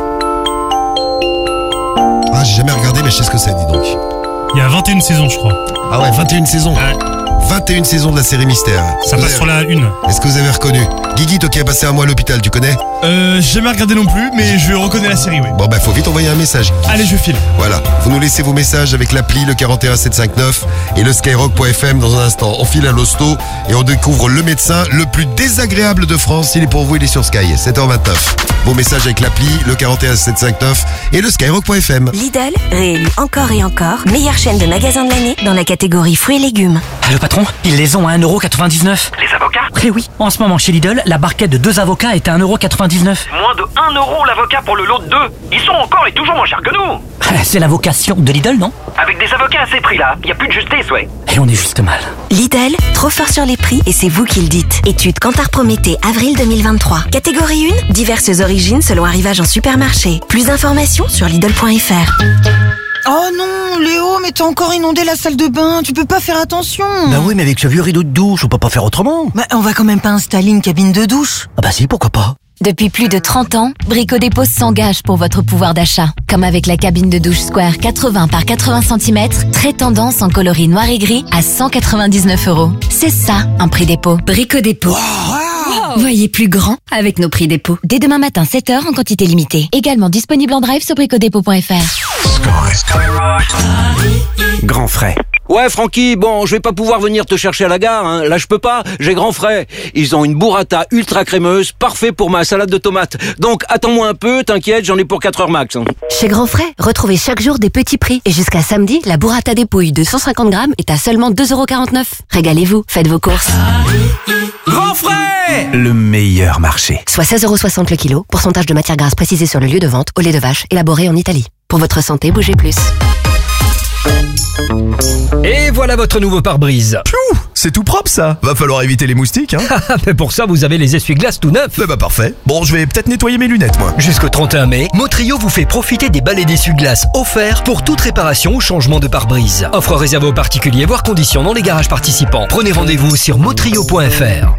Ah, j'ai jamais regardé, mais je sais ce que ça dit donc. Il y a 21 saisons, je crois. Ah ouais, 21 saisons. Ouais. 21 saisons de la série Mystère. Ça passe sur la 1. Est-ce que vous avez reconnu? Guigui, toi qui as passé un mois à l'hôpital, tu connais? J'ai jamais regardé non plus, mais je reconnais la série, oui. Bon bah faut vite envoyer un message. Allez, je file. Voilà, vous nous laissez vos messages avec l'appli, le 41759 et le skyrock.fm dans un instant. On file à l'hosto et on découvre le médecin le plus désagréable de France. Il est pour vous, il est sur Sky, 7h29. Vos messages avec l'appli, le 41759 et le skyrock.fm. Lidl, réélu encore et encore, meilleure chaîne de magasins de l'année dans la catégorie fruits et légumes. Le patron, ils les ont à 1,99€. Les avocats? Eh oui, en ce moment chez Lidl, la barquette de 2 avocats est à 1,99€. Moins de 1€ l'avocat pour le lot de 2. Ils sont encore et toujours moins chers que nous. C'est la vocation de Lidl, non? Avec des avocats à ces prix-là, y a plus de justice, ouais. Et on est juste mal. Lidl, trop fort sur les prix et c'est vous qui le dites. Étude Kantar Prométhée, avril 2023. Catégorie 1, diverses origines selon arrivage en supermarché. Plus d'informations sur Lidl.fr. Oh non, Léo, mais t'as encore inondé la salle de bain, tu peux pas faire attention. Bah oui, mais avec ce vieux rideau de douche, on peut pas faire autrement. Bah on va quand même pas installer une cabine de douche. Ah bah si, pourquoi pas. Depuis plus de 30 ans, Brico Dépôt s'engage pour votre pouvoir d'achat. Comme avec la cabine de douche Square 80 par 80 cm, très tendance en coloris noir et gris à 199 €. C'est ça, un prix dépôt. Brico Dépôt. Wow. Voyez plus grand avec nos prix dépôt. Dès demain matin, 7h en quantité limitée. Également disponible en drive sur bricodépôt.fr. Grand frais. Ouais, Francky, bon, je vais pas pouvoir venir te chercher à la gare, hein. Là, je peux pas, j'ai Grand Frais. Ils ont une burrata ultra crémeuse, parfait pour ma salade de tomates. Donc, attends-moi un peu, t'inquiète, j'en ai pour 4 heures max. Hein. Chez Grand Frais, retrouvez chaque jour des petits prix. Et jusqu'à samedi, la burrata dépouille de 150 grammes est à seulement 2,49 €. Régalez-vous, faites vos courses. Grand Frais! Le meilleur marché. Soit 16,60 € le kilo, pourcentage de matière grasse précisé sur le lieu de vente, au lait de vache, élaboré en Italie. Pour votre santé, bougez plus. Et voilà votre nouveau pare-brise. Piou, c'est tout propre ça. Va falloir éviter les moustiques, hein. Mais pour ça, vous avez les essuie-glaces tout neufs. Bah parfait. Bon, je vais peut-être nettoyer mes lunettes, moi. Jusqu'au 31 mai, Motrio vous fait profiter des balais d'essuie-glaces offerts pour toute réparation ou changement de pare-brise. Offre réservée aux particuliers, voire conditions dans les garages participants. Prenez rendez-vous sur motrio.fr.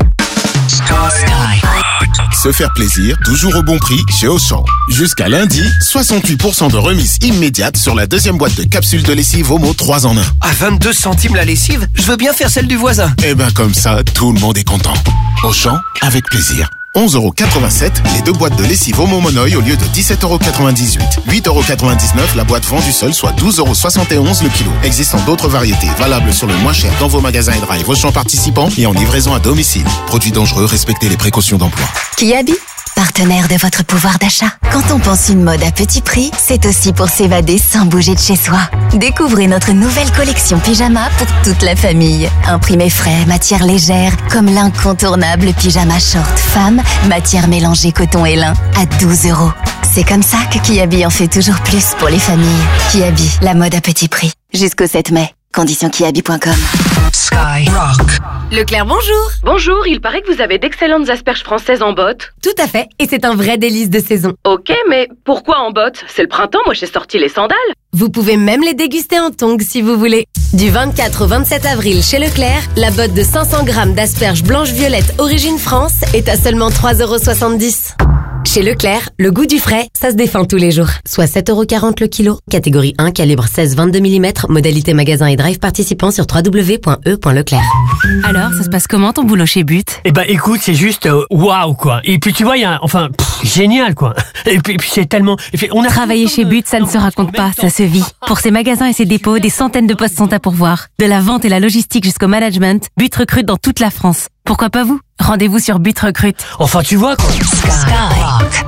Se faire plaisir, toujours au bon prix chez Auchan. Jusqu'à lundi, 68% de remise immédiate sur la deuxième boîte de capsules de lessive Omo 3 en 1. À 22 centimes la lessive, je veux bien faire celle du voisin. Eh ben comme ça, tout le monde est content. Auchan, avec plaisir. 11,87 € les 2 boîtes de lessive Omo Monoï au lieu de 17,98 €. 8,99 € la boîte vendue seule, soit 12,71 € le kilo. Existant d'autres variétés, valables sur le moins cher dans vos magasins et drive Auchan participants et en livraison à domicile. Produits dangereux, respectez les précautions d'emploi. Kiabi, partenaire de votre pouvoir d'achat. Quand on pense une mode à petit prix, c'est aussi pour s'évader sans bouger de chez soi. Découvrez notre nouvelle collection pyjama pour toute la famille. Imprimé frais, matière légère, comme l'incontournable pyjama short femme, matière mélangée coton et lin, à 12 €. C'est comme ça que Kiabi en fait toujours plus pour les familles. Kiabi, la mode à petit prix. Jusqu'au 7 mai. Conditions kiabi.com. Skyrock. Leclerc, bonjour. Bonjour, il paraît que vous avez d'excellentes asperges françaises en botte. Tout à fait, et c'est un vrai délice de saison. Ok, mais pourquoi en botte? C'est le printemps, moi j'ai sorti les sandales. Vous pouvez même les déguster en tongs si vous voulez. Du 24 au 27 avril chez Leclerc, la botte de 500 grammes d'asperges blanches-violettes origine France est à seulement 3,70 €. Chez Leclerc, le goût du frais, ça se défend tous les jours. Soit 7,40 € le kilo, catégorie 1, calibre 16-22 mm, modalité magasin et drive participant sur www.e.leclerc. Alors, ça se passe comment ton boulot chez But? Eh ben écoute, c'est juste waouh quoi. Et puis tu vois, il y a génial quoi. Et puis c'est tellement Travailler chez But, ça ne se raconte pas, ça se vit. Pour ses magasins et ses dépôts, des centaines de postes sont à pourvoir. De la vente et la logistique jusqu'au management, But recrute dans toute la France. Pourquoi pas vous? Rendez-vous sur But Recrute. Enfin tu vois quoi. Skyrock.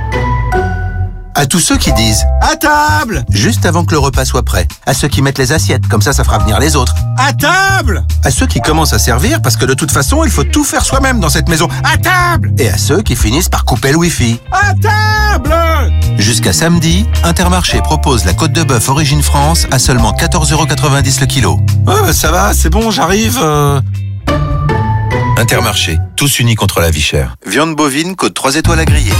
À tous ceux qui disent « À table !» juste avant que le repas soit prêt. À ceux qui mettent les assiettes, comme ça fera venir les autres. « À table !» À ceux qui commencent à servir, parce que de toute façon, il faut tout faire soi-même dans cette maison. « À table !» Et à ceux qui finissent par couper le Wi-Fi. « À table !» Jusqu'à samedi, Intermarché propose la côte de bœuf Origine France à seulement 14,90 € le kilo. « Ouais, ça va, c'est bon, j'arrive. Intermarché, tous unis contre la vie chère. Viande bovine, côte 3 étoiles à griller.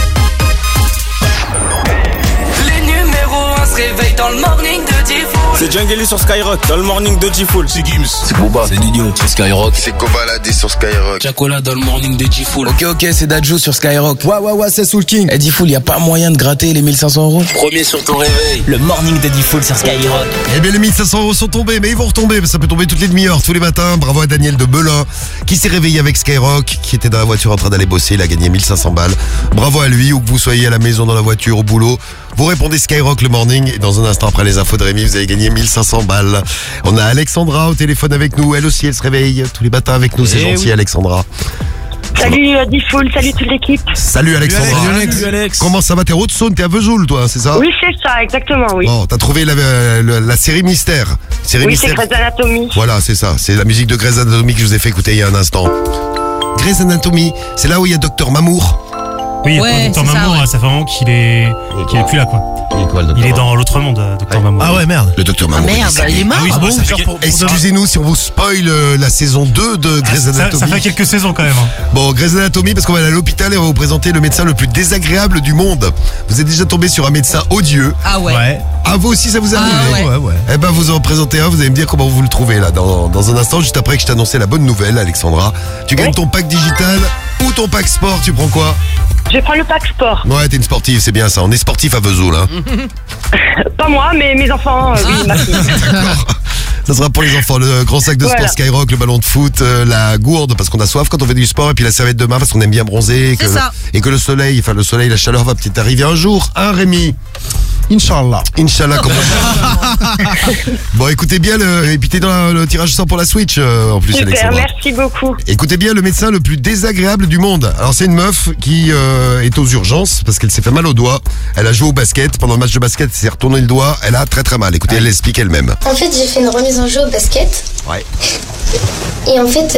Réveille dans le morning de Diffoul. C'est Djangeli sur Skyrock, dans le morning de Diffoul. C'est Gims. C'est Booba. C'est Didio sur Skyrock. C'est Kobalade sur Skyrock. Chacola dans le morning de Diffoul. Ok, c'est Dadjo sur Skyrock. Ouais, c'est Soul King. Eh Diffoul, y a pas moyen de gratter les 1500 €? Premier sur ton réveil. Le morning de Diffoul sur Skyrock. Eh bien les 1500 € sont tombés, mais ils vont retomber, ça peut tomber toutes les demi-heures, tous les matins. Bravo à Daniel de Belin, qui s'est réveillé avec Skyrock, qui était dans la voiture en train d'aller bosser, il a gagné 1500 balles. Bravo à lui, où que vous soyez à la maison, dans la voiture, au boulot. Vous répondez Skyrock le morning, et dans un instant après les infos de Rémi, vous avez gagné 1500 balles. On a Alexandra au téléphone avec nous, elle aussi elle se réveille tous les matins avec nous, c'est gentil oui. Alexandra. Salut Diffoul, salut toute l'équipe. Salut Alexandra. Salut Alex. Comment ça va? T'es Haute-Saône, t'es à Vesoul toi, c'est ça? Oui c'est ça, exactement, oui. Bon, t'as trouvé la série Mystère. Oui, c'est Grey's Anatomy. Voilà, c'est ça, c'est la musique de Grey's Anatomy que je vous ai fait écouter il y a un instant. Grey's Anatomy, c'est là où il y a Dr Mamour. Oui, Ouais, Docteur c'est ça, Mamour, ouais. ça fait vraiment qu'il est plus là, quoi. Il est dans l'autre monde, Docteur Mamour. Ah ouais, merde. Le Docteur Mamour. merde, il est mort. Ah oui, Ah bon ça fait Excusez-nous si on vous spoil la saison 2 de Grey's Anatomy. Ça fait quelques saisons quand même. Bon, Grey's Anatomy, parce qu'on va aller à l'hôpital et on va vous présenter le médecin le plus désagréable du monde. Vous êtes déjà tombé sur un médecin odieux. Ah ouais. Ah, vous aussi, ça vous arrive? Ouais. Eh ben, vous en présentez un, vous allez me dire comment vous le trouvez là, dans un instant, juste après que je t'annonçais la bonne nouvelle, Alexandra. Tu gagnes ton pack digital ou ton pack sport, tu prends quoi? Je vais prendre le pack sport. Ouais, t'es une sportive, c'est bien ça. On est sportif à Vesoul, hein. Pas moi, mais mes enfants, oui, ma fille. Ça sera pour les enfants, le grand sac de sport Voilà. Skyrock, le ballon de foot, la gourde parce qu'on a soif quand on fait du sport, et puis la serviette de main parce qu'on aime bien bronzer, et C'est ça. que le soleil, la chaleur va peut-être arriver un jour, hein Rémi? Inch'Allah. Inch'Allah, comment Bon, écoutez bien, et puis t'es dans le tirage au sort pour la Switch en plus, Super, Alexandra. merci beaucoup. Écoutez bien, le médecin le plus désagréable du monde. Alors c'est une meuf qui est aux urgences parce qu'elle s'est fait mal au doigt. Elle a joué au basket. Pendant le match de basket, elle s'est retourné le doigt. Elle a très très mal. Écoutez, elle l'explique elle-même. En fait, j'ai fait une remise en jeu au basket. Ouais. Et en fait,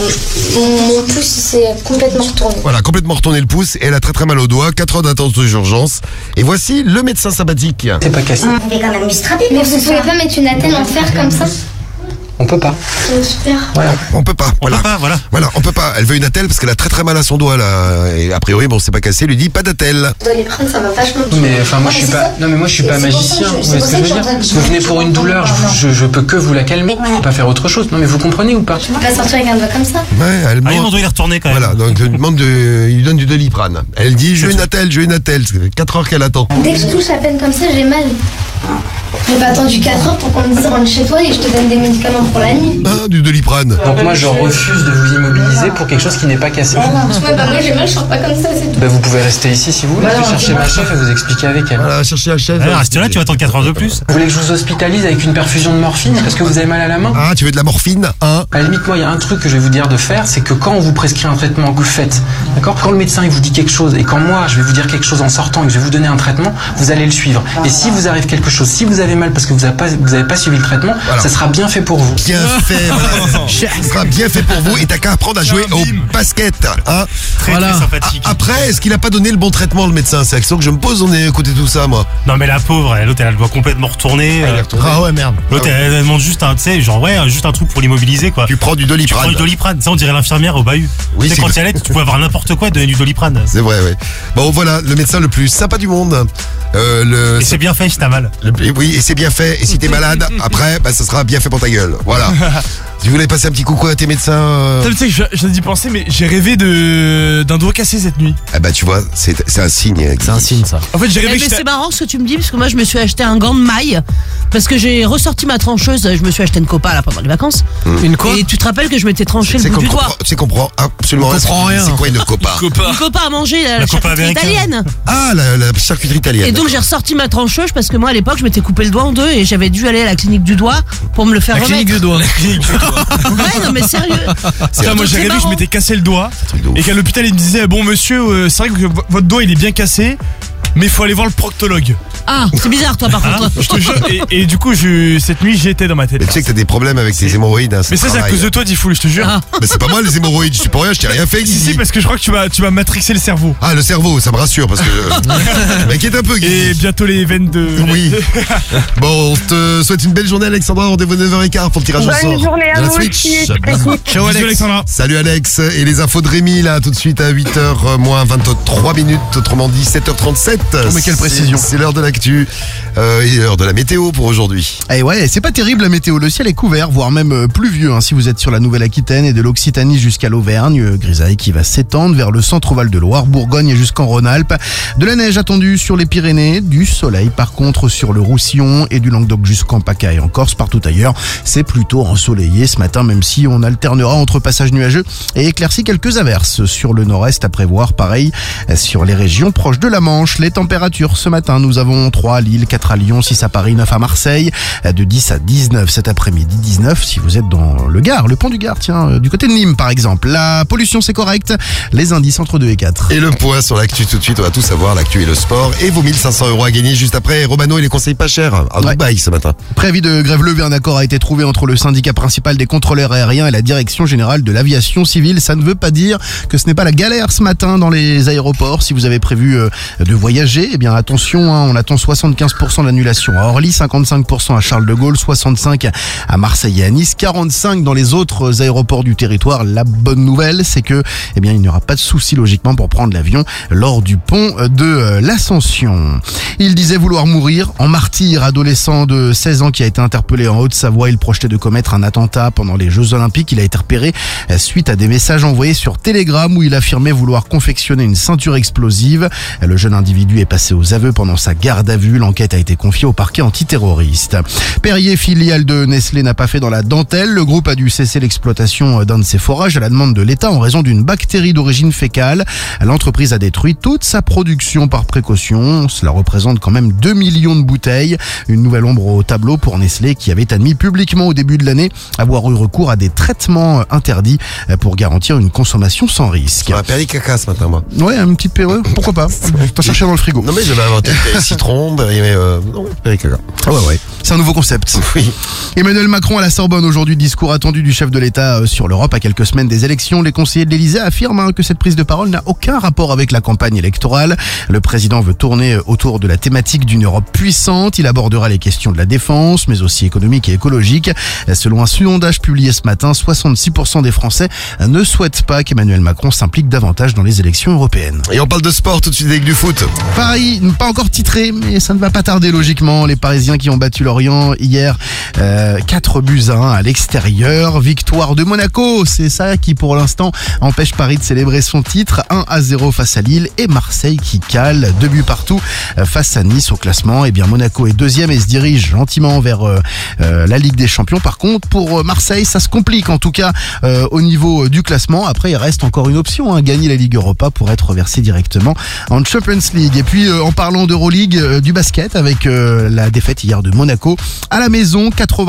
mon pouce s'est complètement retourné. Voilà, complètement retourné le pouce. Et elle a très très mal au doigt. 4 heures d'attente aux urgences. Et voici le médecin sympathique. C'est pas cassé. Vous pouvez quand même lui strapper. Mais vous pouvez pas mettre une attelle en fer comme ça? On peut pas. Super. Voilà. On peut pas. Voilà. Voilà, on peut pas. Elle veut une attelle parce qu'elle a très très mal à son doigt là. Et a priori, bon, c'est pas cassé. Elle lui dit pas d'attelle. Je dois les prendre, ça va vachement. Mais enfin, moi je suis pas. Non, mais moi je suis pas magicien. Vous voyez ce que je veux dire? Si vous venez pour une douleur, je peux que vous la calmer. Je peux pas faire autre chose. Non, mais vous comprenez ou pas? Je peux pas sortir avec un doigt comme ça. Ouais, elle mon doigt il est retourné quand même. Voilà, donc il lui donne du Doliprane. Elle dit je veux une attelle. Ça fait 4 heures qu'elle attend. Dès que je touche à peine comme ça, j'ai mal. J'ai pas attendu 4 heures pour qu'on me dise rentre chez toi et je te donne des médicaments pour la nuit. Ah, du Doliprane. Donc moi je refuse de vous immobiliser pour quelque chose qui n'est pas cassé. Ouais, bah moi j'ai mal, je sors pas comme ça, c'est tout. Bah vous pouvez rester ici si vous voulez. Je vais chercher ma chef et vous expliquer avec elle. Voilà, chercher la chef. Reste là, tu vas attendre 4 heures de plus. Vous voulez que je vous hospitalise avec une perfusion de morphine parce que vous avez mal à la main? Ah, tu veux de la morphine, hein? À la limite, moi, il y a un truc que je vais vous dire de faire, c'est que quand on vous prescrit un traitement que vous faites, d'accord? Quand le médecin il vous dit quelque chose et quand moi je vais vous dire quelque chose en sortant et que je vais vous donner un traitement, vous allez le suivre. Et si vous arrive quelque chose, si vous avez mal parce que vous avez pas suivi le traitement, voilà. Ça sera bien fait pour vous. Bien fait, voilà. Ça sera bien fait pour vous et t'as qu'à apprendre à jouer au basket, hein? Très sympathique. Après, est-ce qu'il a pas donné le bon traitement, le médecin? C'est la question que je me pose, on est écouté tout ça, moi. Non mais la pauvre, l'autre elle a le doigt complètement retourné. Ah ouais, merde. L'autre elle demande juste un, tu sais, genre juste un truc pour l'immobiliser quoi. Tu prends du Doliprane. Ça on dirait l'infirmière au bahut. Oui, tu sais, quand tu allais, tu pouvais avoir n'importe quoi et donner du Doliprane. C'est vrai, ouais. Bon, voilà, le médecin le plus sympa du monde. Et c'est bien fait si t'as mal. Oui, et c'est bien fait. Et si t'es malade, après, bah, ça sera bien fait pour ta gueule. Voilà. Si vous voulez passer un petit coucou à tes médecins. Tu sais que je viens d'y penser, mais j'ai rêvé d'un doigt cassé cette nuit. Ah bah tu vois, c'est un signe. C'est un signe ça. En fait, j'ai rêvé Mais c'est marrant ce que tu me dis, parce que moi je me suis acheté un gant de maille, parce que j'ai ressorti ma trancheuse, je me suis acheté une copa là pendant les vacances. Une quoi? Et tu te rappelles que je m'étais tranché le bout du doigt. C'est qu'on comprend absolument rien. C'est quoi une copa? Une copa à manger, la charcuterie italienne. Ah, la charcuterie italienne. Et donc j'ai ressorti ma trancheuse parce que moi à l'époque je m'étais coupé le doigt en deux et j'avais dû aller à la clinique du doigt pour me le faire remettre. La clinique du doigt. Ouais, non mais sérieux. Putain, moi j'ai rêvé que je m'étais cassé le doigt et qu'à l'hôpital il me disait bon monsieur, c'est vrai que votre doigt il est bien cassé, mais il faut aller voir le proctologue. Ah, c'est bizarre toi par contre. Je te jure, et du coup cette nuit j'y étais dans ma tête. Mais tu sais que t'as des problèmes avec tes hémorroïdes. Hein, mais ça c'est à cause de toi Diffoul, je te jure. Mais c'est pas moi les hémorroïdes, je suis pour rien, je t'ai rien fait. Si, parce que je crois que tu vas matrixer le cerveau. Ah, le cerveau, ça me rassure parce que je m'inquiète un peu. Et bientôt les veines de... Oui. Bon, on te souhaite une belle journée Alexandra, rendez-vous 9h15 pour le tirage au sort. Bonne journée à vous aussi. Ciao Alexandra. Salut Alex, et les infos de Rémi là tout de suite à 8h moins 23 minutes, autrement dit 7h37. Oh mais quelle précision. C'est l'heure de l'actu. Et l'heure de la météo pour aujourd'hui. Et ouais, c'est pas terrible la météo, le ciel est couvert, voire même pluvieux si vous êtes sur la Nouvelle-Aquitaine et de l'Occitanie jusqu'à l'Auvergne, grisaille qui va s'étendre vers le centre-val de Loire, Bourgogne et jusqu'en Rhône-Alpes. De la neige attendue sur les Pyrénées, du soleil par contre sur le Roussillon et du Languedoc jusqu'en PACA et en Corse, partout ailleurs. C'est plutôt ensoleillé ce matin, même si on alternera entre passages nuageux et éclaircies, quelques averses sur le nord-est à prévoir, pareil sur les régions proches de la Manche. Les températures ce matin, nous avons 3 à Lille, 4 4 à Lyon, 6 à Paris, 9 à Marseille, de 10 à 19 cet après-midi, 19 si vous êtes dans le Gard, le pont du Gard, tiens, du côté de Nîmes par exemple. La pollution c'est correct, les indices entre 2 et 4. Et le point sur l'actu tout de suite, on va tout savoir, l'actu et le sport. Et vos 1500 € à gagner juste après. Romano et les conseils pas chers à Dubaï ce matin. Préavis de grève levée, un accord a été trouvé entre le syndicat principal des contrôleurs aériens et la direction générale de l'aviation civile. Ça ne veut pas dire que ce n'est pas la galère ce matin dans les aéroports. Si vous avez prévu de voyager, eh bien attention, on attend 75% d'annulation à Orly, 55% à Charles de Gaulle, 65% à Marseille et à Nice, 45% dans les autres aéroports du territoire. La bonne nouvelle, c'est que il n'y aura pas de souci logiquement pour prendre l'avion lors du pont de l'Ascension. Il disait vouloir mourir en martyr. Adolescent de 16 ans qui a été interpellé en Haute-Savoie. Il projetait de commettre un attentat pendant les Jeux Olympiques. Il a été repéré suite à des messages envoyés sur Telegram où il affirmait vouloir confectionner une ceinture explosive. Le jeune individu est passé aux aveux pendant sa garde à vue. L'enquête a été confiée au parquet antiterroriste. Perrier, filiale de Nestlé, n'a pas fait dans la dentelle. Le groupe a dû cesser l'exploitation d'un de ses forages à la demande de l'État en raison d'une bactérie d'origine fécale. L'entreprise a détruit toute sa production par précaution. Cela représente quand même 2 millions de bouteilles. Une nouvelle ombre au tableau pour Nestlé qui avait admis publiquement au début de l'année avoir eu recours à des traitements interdits pour garantir une consommation sans risque. Un Perrier caca ce matin, moi. Ouais, un petit Perrier, pourquoi pas. Pas chercher dans le frigo. Non mais j'avais inventé Perrier citron, Perrier caca. Ah ouais. C'est un nouveau concept. Oui. Emmanuel Macron à la Sorbonne aujourd'hui, discours attendu du chef de l'État sur l'Europe à quelques semaines des élections. Les conseillers de l'Élysée affirment que cette prise de parole n'a aucun rapport avec la campagne électorale. Le président veut tourner autour de la thématique d'une Europe puissante. Il abordera les questions de la défense, mais aussi économique et écologique. Selon un sondage publié ce matin, 66% des Français ne souhaitent pas qu'Emmanuel Macron s'implique davantage dans les élections européennes. Et on parle de sport tout de suite avec du foot. Paris, pas encore titré, mais ça ne va pas tarder logiquement. Les Parisiens qui ont battu Lorient hier, 4-1 à l'extérieur. Victoire de Monaco, c'est ça qui pour l'instant empêche Paris de célébrer son titre. 1-0 face à Lille et Marseille qui cale 2 buts partout face à Nice au classement. Eh bien Monaco est deuxième et se dirige gentiment vers la Ligue des Champions. Par contre pour Marseille ça se complique en tout cas au niveau du classement. Après il reste encore une option, gagner la Ligue Europa pour être reversé directement en Champions League. Et puis en parlant d'Euroleague, du basket avec la défaite hier de Monaco à la maison,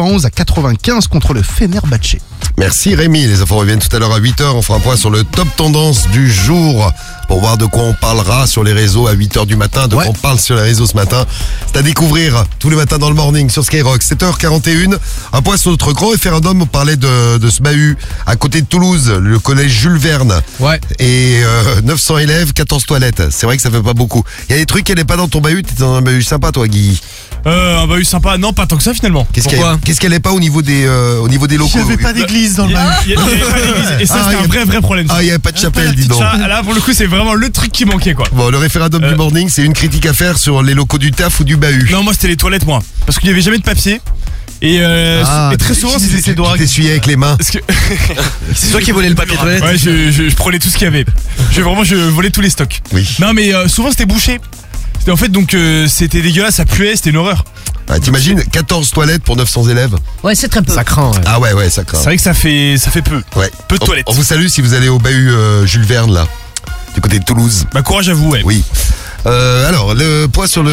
91-95 contre le Fenerbahçe. Merci Rémi, les infos reviennent tout à l'heure à 8h. On fera un point sur le top tendance du jour pour voir de quoi on parlera sur les réseaux à 8h du matin, de quoi on parle sur les réseaux ce matin. C'est à découvrir tous les matins dans le morning sur Skyrock. 7h41, un point sur notre grand référendum. On parlait de ce bahut à côté de Toulouse, le collège Jules Verne. Ouais. Et 900 élèves, 14 toilettes. C'est vrai que ça fait pas beaucoup. Il y a des trucs qui n'allaient pas dans ton bahut. T'es dans un bahut sympa toi Guy? Un bahut sympa, non pas tant que ça finalement. Qu'est-ce qu'elle n'est pas au niveau des locaux? Il n'y avait pas d'église dans le bahut. Il y avait pas d'église et ça c'était un vrai problème. Ah il n'y avait pas de chapelle dis donc. Ça, là pour le coup c'est vraiment le truc qui manquait quoi. Bon le référendum du morning c'est une critique à faire sur les locaux du taf ou du bahut. Non moi c'était les toilettes moi. Parce qu'il n'y avait jamais de papier. Et très souvent c'était ses doigts. Tu t'essuyais avec les mains. C'est toi qui volais le papier toilette. Ouais je prenais tout ce qu'il y avait. Je volais tous les stocks. Oui. Non mais souvent c'était bouché. En fait donc c'était dégueulasse, ça puait, c'était une horreur. Ah, t'imagines 14 toilettes pour 900 élèves? Ouais c'est très peu. Ça craint. Ouais. Ah ouais ça craint. C'est vrai que ça fait peu. Ouais. Peu de toilettes. On vous salue si vous allez au bahut Jules Verne là, du côté de Toulouse. Bah courage à vous ouais. Oui. Alors le point sur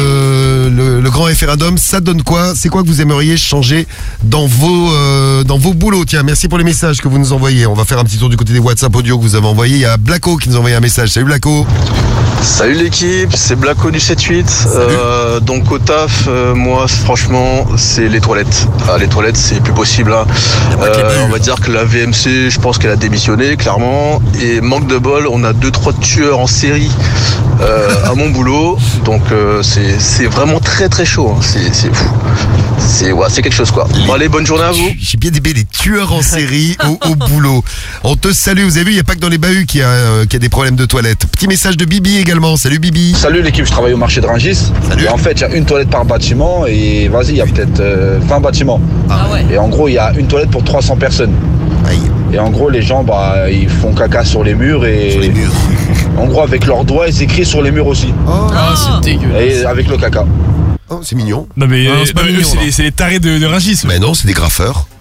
le grand référendum, ça donne quoi? C'est quoi que vous aimeriez changer dans vos boulots? Tiens, merci pour les messages que vous nous envoyez. On va faire un petit tour du côté des WhatsApp audio que vous avez envoyés. Il y a Blacko qui nous a envoyé un message. Salut Blacko. Salut l'équipe, c'est Blacko du 7-8. Donc au taf, moi franchement c'est les toilettes. Les toilettes c'est plus possible. On va dire que la VMC, je pense qu'elle a démissionné clairement. Et manque de bol, on a 2-3 tueurs en série à mon boulot. Donc c'est vraiment très très chaud. C'est fou. C'est quelque chose quoi. Bon, allez, bonne journée à vous. J'ai bien aimé les tueurs en série au boulot. On te salue, vous avez vu, il n'y a pas que dans les bahuts qu'il y a des problèmes de toilettes. Petit message de Bibi également, salut Bibi. Salut l'équipe, je travaille au marché de Rungis. Salut. Et en fait, il y a une toilette par bâtiment et vas-y, il y a peut-être 20 bâtiments. Ah ouais. Et en gros, il y a une toilette pour 300 personnes. Aïe. Et en gros, les gens, ils font caca sur les murs et... Sur les murs. En gros, avec leurs doigts, ils écrivent sur les murs aussi. Oh, c'est dégueulasse. Et avec le caca. Oh, c'est mignon. Non mais c'est pas mignon, c'est les tarés de Rungis. Mais non, c'est des graffeurs.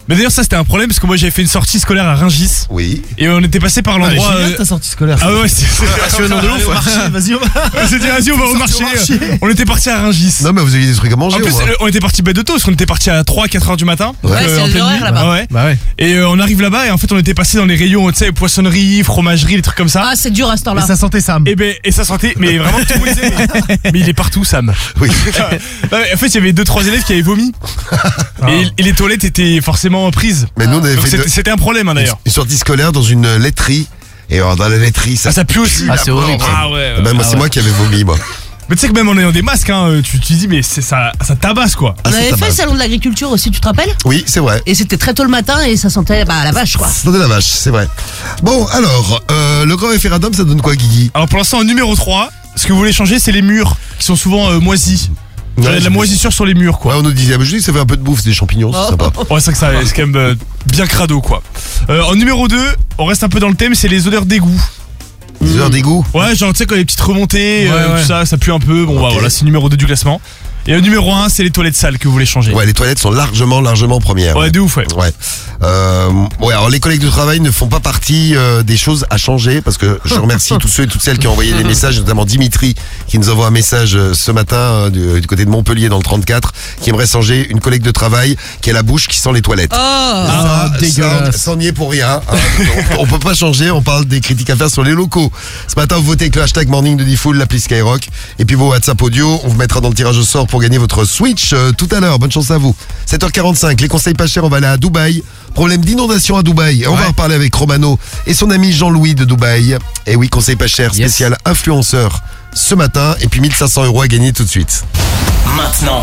Mais d'ailleurs ça c'était un problème parce que moi j'avais fait une sortie scolaire à Rungis. Oui. Et on était passé par l'endroit. Ta sortie scolaire. Ah ouais, c'est passionnant de ouf. Vas-y, on va au marché. On était parti à Rungis. Non mais vous aviez des trucs à manger. En plus on était parti bête de tôt parce qu'on était parti à 3-4 heures du matin. Ouais, c'est l'horaire là-bas. Ouais. Bah ouais. Et on arrive là-bas et en fait on était passé dans les rayons, tu sais, poissonnerie, fromagerie, les trucs comme ça. Ah, c'est dur à ce temps-là. Et ça sentait Sam. Et ça sentait, mais vraiment tout le monde disait, mais il est partout Sam. Oui. En fait il y avait 2-3 élèves qui avaient vomi. Et les toilettes étaient forcément prises. Mais nous on avait c'était un problème d'ailleurs. Une sortie scolaire dans une laiterie. Et alors, dans la laiterie, ça pue aussi. Ah, c'est horrible. Ah ouais. Ben, moi, c'est moi qui avais vomi, moi. Mais tu sais que même en ayant des masques, hein, tu te dis, mais ça tabasse quoi. On avait fait le salon de l'agriculture aussi, tu te rappelles? Oui, c'est vrai. Et c'était très tôt le matin et ça sentait la vache quoi. Ça sentait la vache, c'est vrai. Bon, alors, le grand référendum, ça donne quoi, Guigui? Alors pour l'instant, en numéro 3, ce que vous voulez changer, c'est les murs qui sont souvent moisis. Il y a de la moisissure sur les murs quoi. Ouais, on nous disait, je dis que ça fait un peu de bouffe, c'est des champignons, c'est sympa. Ouais, c'est vrai que c'est quand même bien crado quoi. En numéro 2, on reste un peu dans le thème, c'est les odeurs d'égout. Les odeurs d'égout? Ouais, genre tu sais quand les petites remontées, tout ça pue un peu. Bon, bah voilà, c'est numéro 2 du classement. Et au numéro 1, c'est les toilettes sales que vous voulez changer. Ouais, les toilettes sont largement premières. Ouais, de ouf, ouais. Ouais. Alors les collègues de travail ne font pas partie des choses à changer parce que je remercie tous ceux et toutes celles qui ont envoyé des messages, notamment Dimitri qui nous envoie un message ce matin du côté de Montpellier dans le 34 qui aimerait changer une collègue de travail qui a la bouche qui sent les toilettes. Dégueulasse. Ça n'y est pour rien. On peut pas changer, on parle des critiques à faire sur les locaux. Ce matin, vous votez avec le hashtag Morning de Diffoul, l'appli Skyrock et puis vos WhatsApp audio, on vous mettra dans le tirage au sort pour gagner votre Switch tout à l'heure. Bonne chance à vous. 7h45, les conseils pas chers, on va aller à Dubaï. Problème d'inondation à Dubaï. Et on va en reparler avec Romano et son ami Jean-Louis de Dubaï. Et oui, conseils pas chers, spécial influenceur ce matin. Et puis 1500 € à gagner tout de suite. Maintenant,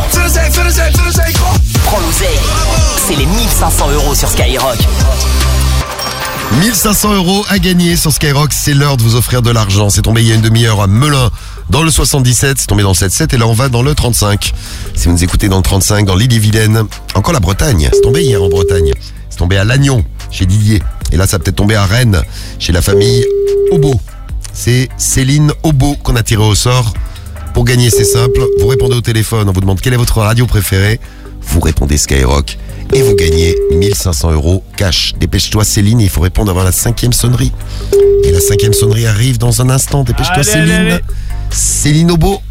prends l'oseille. C'est les 1500 € sur Skyrock. 1500 € à gagner sur Skyrock, c'est l'heure de vous offrir de l'argent. C'est tombé il y a une demi-heure à Melun, dans le 77, c'est tombé dans le 77 et là on va dans le 35. Si vous nous écoutez dans le 35, dans l'Ille-et-Vilaine, encore la Bretagne, c'est tombé hier en Bretagne. C'est tombé à Lannion, chez Didier. Et là ça peut-être tombé à Rennes, chez la famille Obo. C'est Céline Obo qu'on a tiré au sort. Pour gagner, c'est simple, vous répondez au téléphone, on vous demande quelle est votre radio préférée. Vous répondez Skyrock. Et vous gagnez 1500 € cash. Dépêche-toi Céline, il faut répondre avant la 5e sonnerie. Et la 5e sonnerie arrive dans un instant. Dépêche-toi Céline. Allez. Céline Obo.